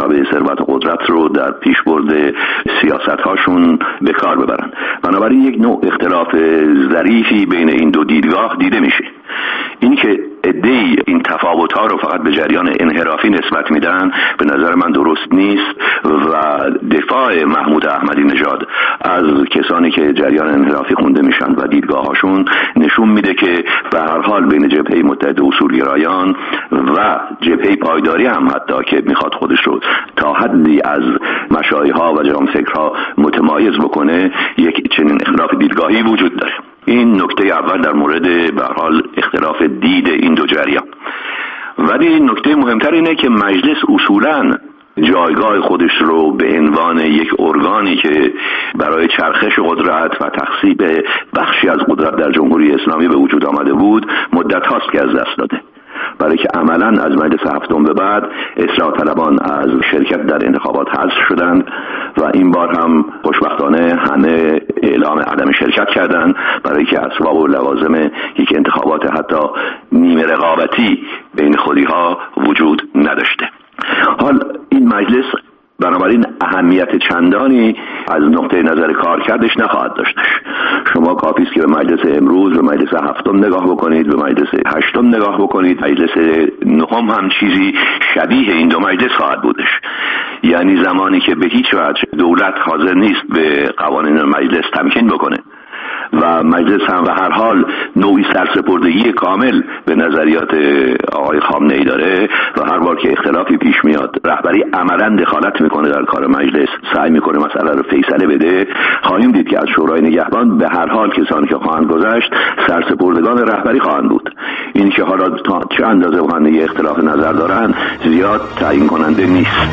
منابع ثروت و قدرت رو در پیشبرد سیاست‌هاشون به کار ببرن. بنابراین یک نوع اختلاف ظریفی بین این دو دیدگاه دیده میشه. این که عده‌ای این تفاوت‌ها رو فقط به جریان انحرافی نسبت میدن به نظر من درست نیست و دفاع محمود احمدی نژاد از کسانی که جریان انحرافی خونده میشن و دیدگاه‌هاشون نشون میده که به هر حال بین جبهه متحد اصولگرایان و جبهه پایداری هم حتی که میخواد خودش رو تا حدی از مشایخ‌ها و جامعه‌فکرها متمایز بکنه یک چنین اختلاف دیدگاهی وجود داره. این نکته اول در مورد به هر حال اختلاف دید این دو جریان. ولی نکته مهمتر اینه که مجلس اصولاً جایگاه خودش رو به عنوان یک ارگانی که برای چرخش قدرت و تقسیم بخشی از قدرت در جمهوری اسلامی به وجود آمده بود مدت هاست که از دست داده، برای که عملاً از مجلس هفتم به بعد اصلاح طلبان از شرکت در انتخابات حذف شدند و این بار هم خوشبختانه همه اعلام عدم شرکت کردند، برای که اسباب و لوازم یک انتخابات حتی نیمه رقابتی بین خودی‌ها وجود نداشته. حال این مجلس بنابراین اهمیت چندانی از نقطه نظر کارکردش نخواهد داشتش. شما کافی است که به مجلس امروز، به مجلس هفتم نگاه بکنید، به مجلس هشتم نگاه بکنید، مجلس نهم هم چیزی شبیه این دو مجلس خواهد بودش. یعنی زمانی که به هیچ وجه دولت حاضر نیست به قوانین مجلس تمکین بکنه و مجلس هم به هر حال نوعی سرسپردگی کامل به نظریات آقای خامنه‌ای داره و هر بار که اختلافی پیش میاد رهبری عملاً دخالت میکنه در کار مجلس، سعی میکنه مسئله رو فیصله بده، خواهیم دید که از شورای نگهبان به هر حال کسانی که خواهند گذشت سرسپردگان رهبری خواهند بود. این که حالا چه اندازه خواهند اختلاف نظر دارن زیاد تعیین کننده نیست.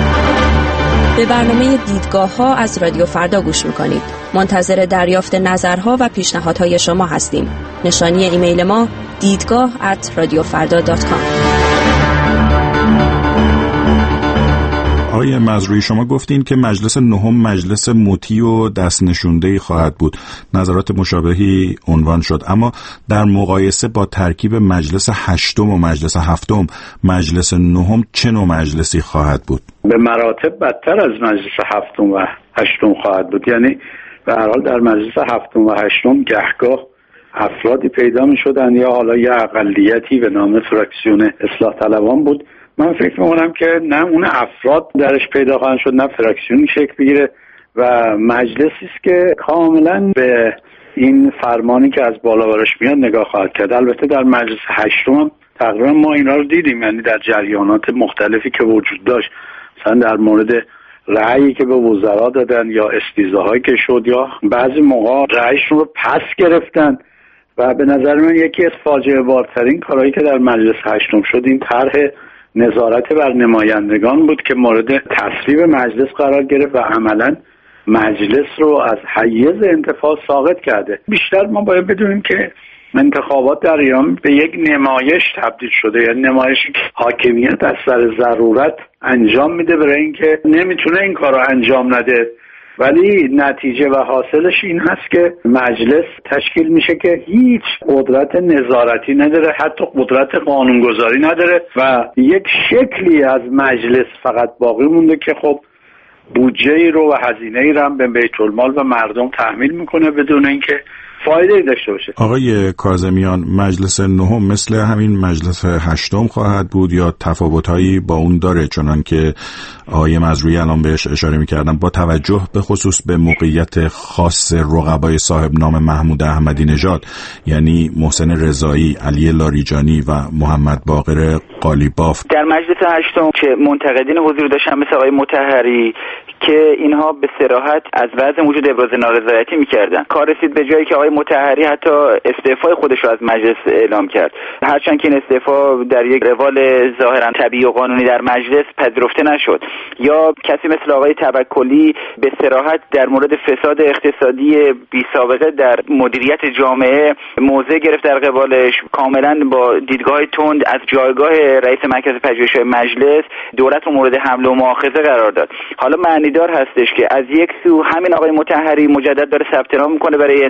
به برنامه دیدگاه‌ها از رادیو فردا گوش می‌کنید. منتظر دریافت نظرها و پیشنهادهای شما هستیم. نشانی ایمیل ما دیدگاه@radiofarda.com. آقای مزروعی، شما گفتین که مجلس نهم مجلس مطیع و دست نشونده‌ای خواهد بود. نظرات مشابهی عنوان شد، اما در مقایسه با ترکیب مجلس هشتم و مجلس هفتم، مجلس نهم چه نوع مجلسی خواهد بود؟ به مراتب بدتر از مجلس هفتم و هشتم خواهد بود. یعنی به هر حال در مجلس هفتم و هشتم گهگاه افرادی پیدا می شدن یا حالا یه اقلیتی به نام فراکسیون اصلاح طلبان بود. من فکر می‌کنم که نه اون افراد درش پیدا خواهند شد نه فراکسیونی شکل بگیره و مجلسی است که کاملا به این فرمانی که از بالا برش میاد نگاه خواهد کرد. البته در مجلس هشتم تقریبا ما اینا رو دیدیم، یعنی در جریانات مختلفی که وجود داشت، مثلا در مورد رأیی که به وزرا دادن یا استیضاحایی که شد یا بعضی موقع رأیشون رو پس گرفتن و به نظر من یکی از فاجعه بارترین کارهایی که در مجلس هشتم شد این طرح نظارت بر نمایندگان بود که مورد تصویب مجلس قرار گرفت و عملاً مجلس رو از حیز انتفاع ساقط کرده. بیشتر ما باید بدونیم که انتخابات در ایران به یک نمایش تبدیل شده، یعنی نمایشی که حاکمیت از سر ضرورت انجام میده برای اینکه نمیتونه این کار رو انجام نده، ولی نتیجه و حاصلش این هست که مجلس تشکیل میشه که هیچ قدرت نظارتی نداره، حتی قدرت قانونگذاری نداره و یک شکلی از مجلس فقط باقی مونده که خب بودجه‌ای رو و هزینه‌ای رو هم به بیت المال و مردم تحمیل میکنه بدون اینکه فایده‌ای داشته باشه. آقای کاظمیان، مجلس نهم مثل همین مجلس هشتم خواهد بود یا تفاوت‌هایی با اون داره؟ چنان که آقای مزروعی الان بهش اشاره می‌کردم، با توجه به خصوص به موقعیت خاص رقبای صاحب نام محمود احمدی نژاد، یعنی محسن رضایی، علی لاریجانی و محمد باقر قالیباف. در مجلس هشتم که منتقدین حضور داشتن مثل آقای مطهری که اینها به صراحت از وضع موجود ابراز نارضایتی می‌کردن، کار رسید به جایی که آقای مطهری حتی استعفای خودش رو از مجلس اعلام کرد، هرچند که این استعفا در یک روال ظاهرا طبیعی و قانونی در مجلس پذیرفته نشد. یا کسی مثل آقای توکلی به صراحت در مورد فساد اقتصادی بی سابقه در مدیریت جامعه موضع گرفت در قبالش، کاملا با دیدگاه تند از جایگاه رئیس مرکز پژوهش‌های مجلس دولت رو مورد حمله و مؤاخذه قرار داد. حالا معنیدار هستش که از یک سو همین آقای مطهری مجدد داره ثبت نام میکنه برای انتخابات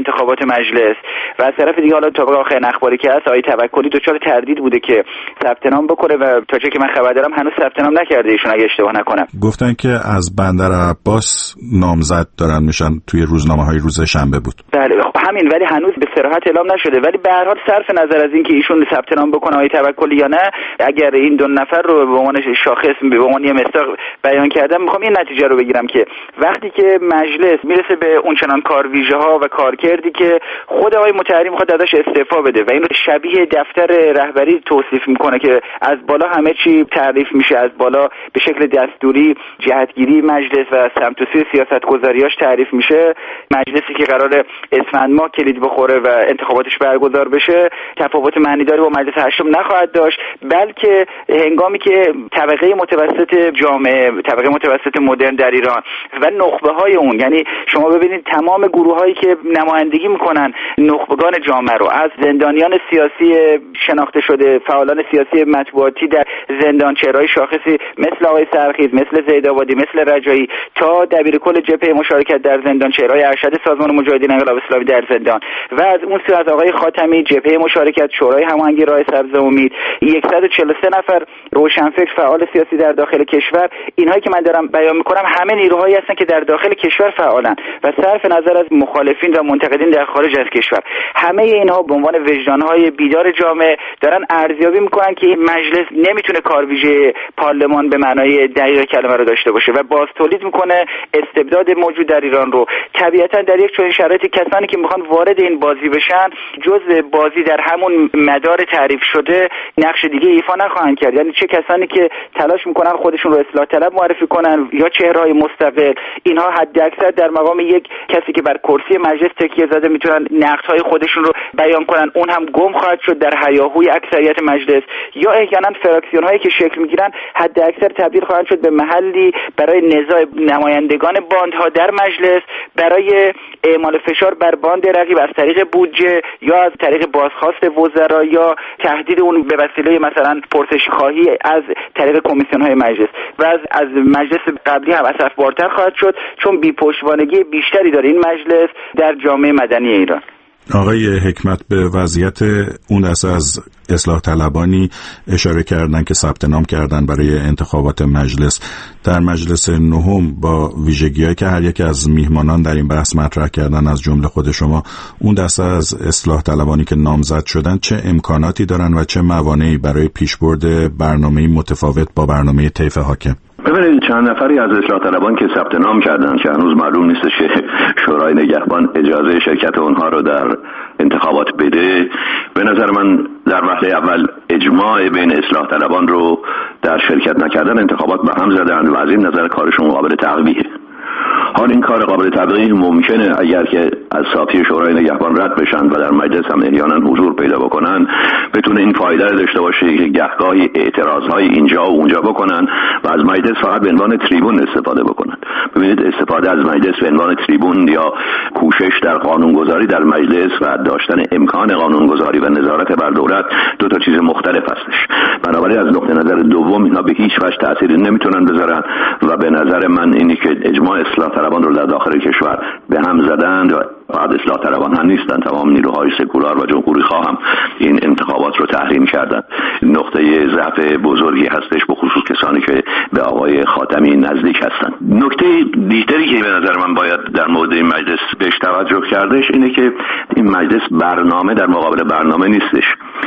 مجلس و از طرف دیگه حالا طبق آخرین اخباری که هست آقای توکلی دچار تردید بوده که ثبت نام بکنه و تا چه که من خبر دارم هنوز ثبت نام نکرده ایشون اگه اشتباه نکنم. گفتن که از بندر عباس نامزد دارن میشن، توی روزنامه‌های روز شنبه بود. بله همین، ولی هنوز به صراحت اعلام نشده. ولی به هر حال صرف نظر از اینکه ایشون ثبت نام بکنه آقای توکلی یا نه، اگر این دو نفر رو به عنوان شاخص به عنوان یه مصداق بیان کردم، میخوام این نتیجه رو بگیرم که وقتی که مجلس میرسه به اون چنان کارویژه ها و کارکردی که خود آقای مطهری میخواد ازش استعفا بده و این رو شبیه دفتر رهبری توصیف میکنه که از بالا همه چی تعریف میشه، از بالا به شکل دستوری جهتگیری مجلس و سمت و سوی سیاستگذاریاش تعریف میشه، مجلسی که قرار اسفند ماه کلید بخوره و انتخاباتش برگزار بشه تفاوت معنیداری با مجلس هشتم نخواهد داشت، بلکه هنگامی که طبقه متوسط جامعه، طبقه متوسط مدرن در ایران و نخبه های اون، یعنی شما ببینید تمام گروه هایی که نمایندگی میکنن نخبگان جامعه رو، از زندانیان سیاسی شناخته شده، فعالان سیاسی مطبوعاتی در زندان، چهره‌های شاخصی مثل آقای سرخیز، مثل زیدآبادی، مثل رجایی، تا دبیرکل جبهه مشارکت در زندان، چهره‌های ارشد سازمان مجاهدین انقلاب اسلامی در زندان و از اون سو از آقای خاتمی، جبهه مشارکت، شورای هماهنگی راه سبز امید، 143 نفر روشنفکر فعال سیاسی در داخل کشور. اینهایی که من دارم بیان میکنم همه نیروهایی هستن که در داخل کشور فعالن و صرف نظر از مخالفین و منتقدین در خارج از کشور، همه اینها به عنوان وجدانهای بیدار جامعه دارن ارزیابی میکنن که این مجلس نمیتونه کارویژه پارلمان به معنای دقیق کلمه رو داشته باشه و باز تولید میکنه استبداد موجود در ایران رو. طبیعتا در یک چنین شرایطی کسانی که میخوان وارد این بازی بشن جز بازی در همون مدار تعریف شده نقش دیگه ایفا نخواهند کرد، یعنی چه کسانی که تلاش میکنن خودشون رو اصلاح طلب معرفی کنن یا چهره‌های مستقل، اینها حد اکثر در مقام یک کسی که بر کرسی مجلس تکیه زده میتونن نقدهای خودشون رو بیان کنن، اون هم گم خواهد شد در هیاهوی اکثریت مجلس، یا احیانا فراکسیون هایی که شکل میگیرن حد اکثر تبدیل خواهند شد به محلی برای نزاع نمایندگان باندها در مجلس، برای اعمال فشار بر باند رقیب از طریق بودجه یا از طریق بازخواست وزرا یا تهدید اون به وسیله مثلا پرسش خواهی از طریق کمیسیون های مجلس و از مجلس قبلی هم اسفبارتر خواهد شد، چون بی پشتوانگی بیشتری داره این مجلس در جامعه مدنی ایران. آقای حکمت به وضعیت اون دسته از اصلاح طلبانی اشاره کردن که ثبت نام کردن برای انتخابات مجلس. در مجلس نهم با ویژگی‌هایی که هر یک از میهمانان در این بحث مطرح کردن از جمله خود شما، اون دسته از اصلاح طلبانی که نامزد شدن چه امکاناتی دارن و چه موانعی برای پیشبرد برنامه‌ای متفاوت با برنامه طیف حاکم؟ ببینید چند نفری از اصلاح طلبان که ثبت نام کردن که هنوز معلوم نیست که شورای نگهبان اجازه شرکت اونها رو در انتخابات بده، به نظر من در وهله اول اجماع بین اصلاح طلبان رو در شرکت نکردن انتخابات به هم زدن و از این نظر کارشون قابل تقویه. حال این کار قابل تبلیغ ممکنه اگر که از صافی شورای نگهبان رد بشن و در مجلس هم احیانا حضور پیدا بکنن، بتونه این فایده رو داشته باشه که گهگاهی اعتراضهای اینجا و اونجا بکنن و از مجلس فقط به عنوان تریبون استفاده بکنن. ببینید استفاده از مجلس به عنوان تریبون یا کوشش در قانونگذاری در مجلس و داشتن امکان قانونگذاری و نظارت بر دولت دو تا چیز مختلف هستش. بنابراین از نقطه نظر دوم اینا به هیچ وجه تأثیری نمیتونن بذارن و به نظر من اینی که اجماع اصلاح طلبان رو در داخل کشور به هم زدند و فقط اصلاح طلبان هم نیستن، تمام نیروهای سکولار و جمهوری خواه هم این انتخابات رو تحریم کردن. نقطه ضعف بزرگی هستش به خصوص کسانی که به آقای خاتمی نزدیک هستن. نکته دیگری که به نظر من باید در مورد این مجلس بهش توجه کردش اینه که این مجلس برنامه در مقابل برنامه نیستش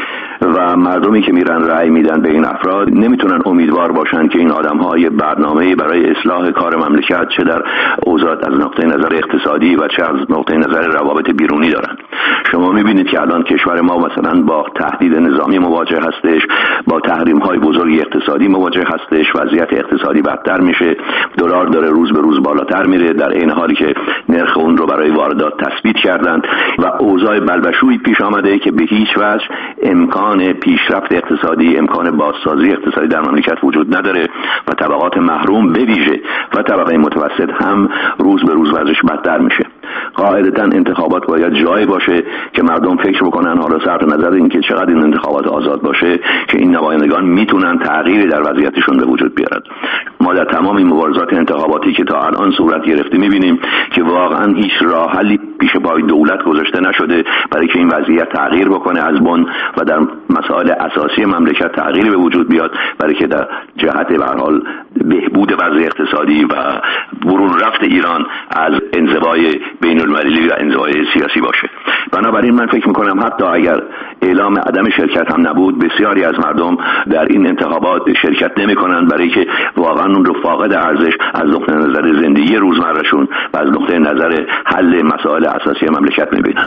و مردمی که میرن رأی میدن به این افراد نمیتونن امیدوار باشن که این آدم‌ها یه برنامه‌ای برای اصلاح کار مملکت چه در اوضاع از نقطه نظر اقتصادی و چه از نقطه نظر روابط بیرونی دارن. شما میبینید که الان کشور ما مثلا با تهدید نظامی مواجه هستش، با تحریم‌های بزرگ اقتصادی مواجه هستش، وضعیت اقتصادی بدتر میشه، دلار داره روز به روز بالاتر میره در این حالی که نرخ اون رو برای واردات تثبیت کردند و اوضاع بلبشویی پیش آمده که به هیچ وجه امکان پیشرفت اقتصادی، امکان بازسازی اقتصادی در مملکت وجود نداره و طبقات محروم به ویژه و طبقه متوسط هم روز به روز وضعش بدتر میشه. قاعدتاً انتخابات باید جایی باشه که مردم فکر بکنن، حالا صرف نظر اینکه چقدر این انتخابات آزاد باشه، که این نمایندگان میتونن تغییری در وضعیتشون به وجود بیارن. ما در تمام این مبارزات انتخاباتی که تا الان صورت گرفته میبینیم که واقعاً هیچ راه حلی پیش پای دولت گذاشته نشده برای که این وضعیت تغییر بکنه از بن و در مسائل اساسی مملکت تغییری به وجود بیاد برای که در جهت به هر حال بهبود وضع اقتصادی و برون رفت ایران از انزوای بین المللی و انزوای سیاسی باشه. بنابراین من فکر میکنم حتی اگر اعلام عدم شرکت هم نبود، بسیاری از مردم در این انتخابات شرکت نمیکنن برای که واقعا اون رو فاقد ارزش از نقطه نظر زندگی روزمرهشون و از نقطه نظر حل مسائل اساسی مملکت میبینن.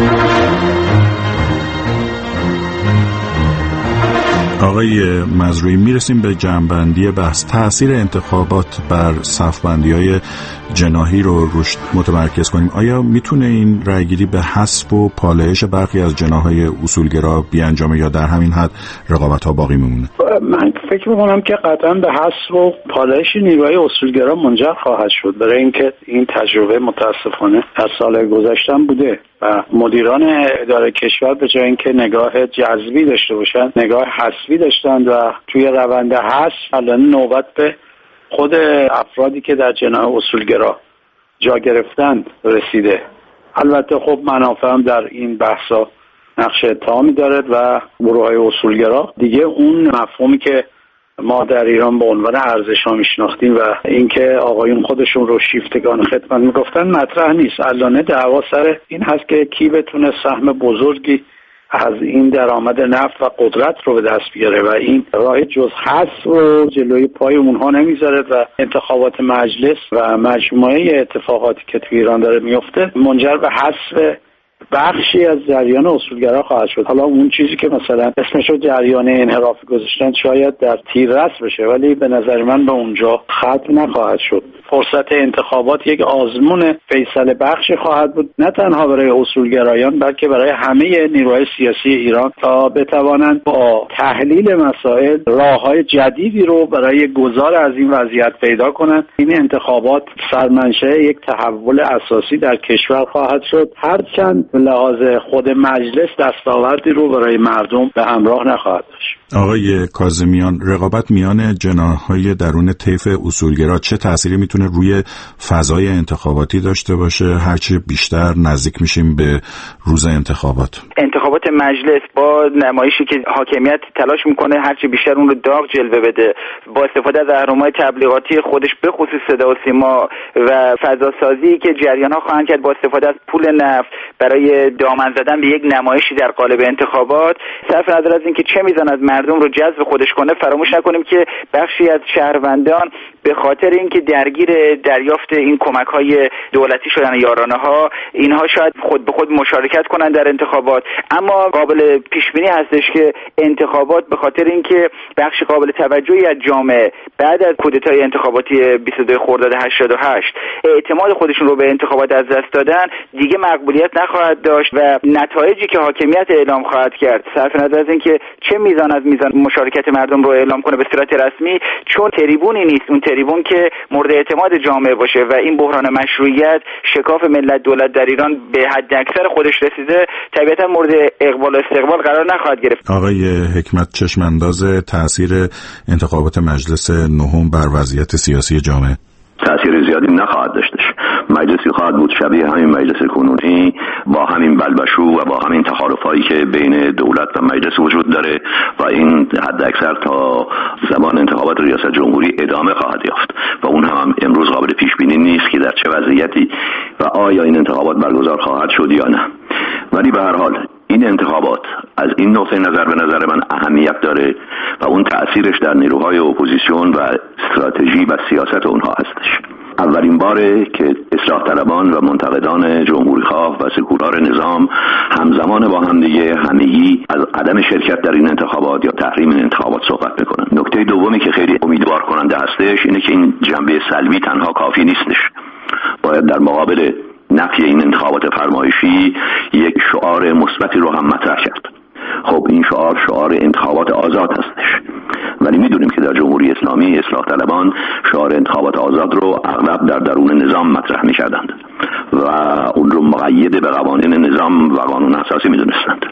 آقای مزروعی، میرسیم به جمع‌بندی بحث. تأثیر انتخابات بر صف‌بندی‌های جناحی رو روش متمرکز کنیم. آیا میتونه این رأیگیری به حذف و پالایش برخی از جناح‌های اصولگرا بیانجامه یا در همین حد رقابت‌ها باقی میمونه؟ من فکر می‌کنم که قطعاً به حذف و پالایش نیروهای اصولگرا منجر خواهد شد، برای اینکه این تجربه متأسفانه در سال‌های گذشته بوده و مدیران اداره کشور به جای اینکه نگاه جذبی داشته باشن، نگاه حذفی داشتن و توی روند حذف الان نوبت به خود افرادی که در جناح اصولگرا جا گرفتن رسیده. البته خب منافع هم در این بحثا نقش اتهامی دارد و گروه‌های اصولگرا دیگه اون مفهومی که ما در ایران به عنوان ارزش‌ها میشناختیم و اینکه آقایون خودشون رو شیفتگان خدمت میگفتن مطرح نیست. الان دعوا سر این هست که کی بتونه سهم بزرگی از این درآمد نفت و قدرت رو به دست بیاره و این راه جز حذف رو جلوی پای اونها نمیذاره و انتخابات مجلس و مجموعه اتفاقاتی که تو ایران داره میفته منجر به حذف بخشی از جریان اصولگرا خواهد شد. حالا اون چیزی که مثلا اسمش رو جریان انحرافی گذاشتن شاید در تیررس بشه، ولی به نظر من به اونجا ختم نخواهد شد. فرصت انتخابات یک آزمون فیصله بخشی خواهد بود، نه تنها برای اصولگرایان بلکه برای همه نیروهای سیاسی ایران تا بتوانند با تحلیل مسائل راههای جدیدی رو برای گذار از این وضعیت پیدا کنند. این انتخابات سرمنشأ یک تحول اساسی در کشور خواهد شد، هرچند به لحاظ خود مجلس دستاوردی رو برای مردم به همراه نخواهد داشت. آقای کاظمیان، رقابت میان جناح‌های درون طیف اصولگرا چه تأثیری میتونه روی فضای انتخاباتی داشته باشه هرچی بیشتر نزدیک میشیم به روز انتخابات؟ انتخابات مجلس با نمایشی که حاکمیت تلاش میکنه هرچی بیشتر اون رو داغ جلوه بده، با استفاده از اهرم‌های تبلیغاتی خودش به خصوص صدا و سیما و فضاسازی که جریان‌ها خواهند کرد با استفاده از پول نفت برای دامن زدن به یک نمایشی در قالب انتخابات، صرف نظر از اینکه چه میزان از مردم رو جذب خودش کنه، فراموش نکنیم که بخشی از شهروندان به خاطر اینکه درگیر دریافت این کمک‌های دولتی شدن یارانه‌ها، اینها شاید خود به خود مشارکت کنن در انتخابات، اما قابل پیش بینی هستش که انتخابات به خاطر اینکه بخش قابل توجهی از جامعه بعد از کودتای انتخاباتی 22 خرداد 88 اعتماد خودشون رو به انتخابات از دست دادن، دیگه مقبولیت نخواهد داشت و نتایجی که حاکمیت اعلام خواهد کرد صرف نظر از اینکه چه میزان از میزان مشارکت مردم رو اعلام کنه به صورت رسمی، چون تریبونی نیست اون تریبون که مورد اعتماد جامعه باشه و این بحران مشروعیت شکاف ملت دولت در ایران به حد اکثر خودش رسیده، طبیعتا مورد اقبال و استقبال قرار نخواهد گرفت. آقای حکمت، چشمانداز تأثیر انتخابات مجلس نهم بر وضعیت سیاسی جامعه؟ تأثیر زیادی نخواهد داشتش. مجلسی خواهد بود شبیه همین مجلس کنونی با همین بلبشو و با همین تخالفایی که بین دولت و مجلس وجود داره و این حد اکثر تا زمان انتخابات ریاست جمهوری ادامه خواهد یافت و اون هم امروز قابل پیش بینی نیست که در چه وضعیتی و آیا این انتخابات برگزار خواهد شد یا نه. ولی به هر حال این انتخابات از این نقطه نظر به نظر من اهمیت داره و اون تأثیرش در نیروهای اپوزیسیون و استراتژی و سیاست اونها هستش. اولین باره که اصلاح طلبان و منتقدان جمهوری‌خواه و سکولار نظام همزمان با هم دیگه همگی از عدم شرکت در این انتخابات یا تحریم این انتخابات صحبت میکنن. نکته دومی که خیلی امیدوار کننده هستش اینه که این جنبه سلبی تنها کافی نیستش. باید در مقابل نفی این انتخابات فرمایشی یک شعار مثبتی رو هم مطرح کرد. خب این شعار انتخابات آزاد هستش، ولی میدونیم که در جمهوری اسلامی اصلاح طلبان شعار انتخابات آزاد رو اغلب در درون نظام مطرح میکردند و اون رو مقید به قوانین نظام و قانون اساسی میدونستند.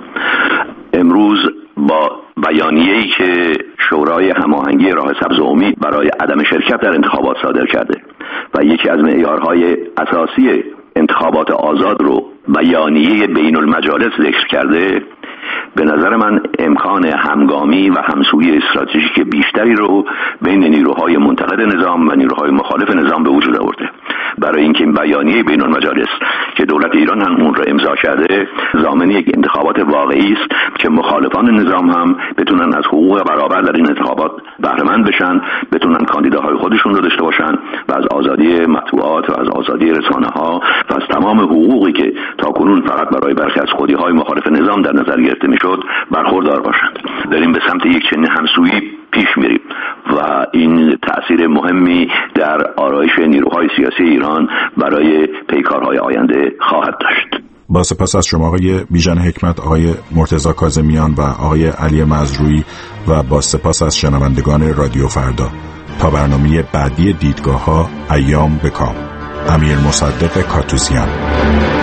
امروز با بیانیه‌ای که شورای هماهنگی راه سبز و امید برای عدم شرکت در انتخابات صادر کرده و یکی از معیارهای اساسی انتخابات آزاد رو بیانیه بین المجالس ذکر کرده، به نظر من امکان همگامی و همسویی استراتژیک بیشتری رو بین نیروهای منتقد نظام و نیروهای مخالف نظام به وجود آورده. برای اینکه بیانیه بین المجالس که دولت ایران هم اون رو امضا کرده ضامن یک انتخابات واقعی است که مخالفان نظام هم بتونن از حقوق برابر در این انتخابات بهره مند بشن، بتونن کاندیداهای خودشون رو داشته باشن و از آزادی مطبوعات و از آزادی رسانه‌ها و از تمام حقوقی که تاکنون فقط برای برخی از خودی‌های مخالف نظام در نظر گرفته میشد برخوردار باشند. داریم به سمت یک چنین همسویی پیش میریم و این تأثیر مهمی در آرایش نیروهای سیاسی ایران برای پیکارهای آینده خواهد داشت. با سپاس از شما آقای بیژن حکمت، آقای مرتضی کاظمیان و آقای علی مزروعی و با سپاس از شنوندگان رادیو فردا. تا برنامه بعدی دیدگاه‌ها، ایام به کام. امیر مصدق کاتوسیان.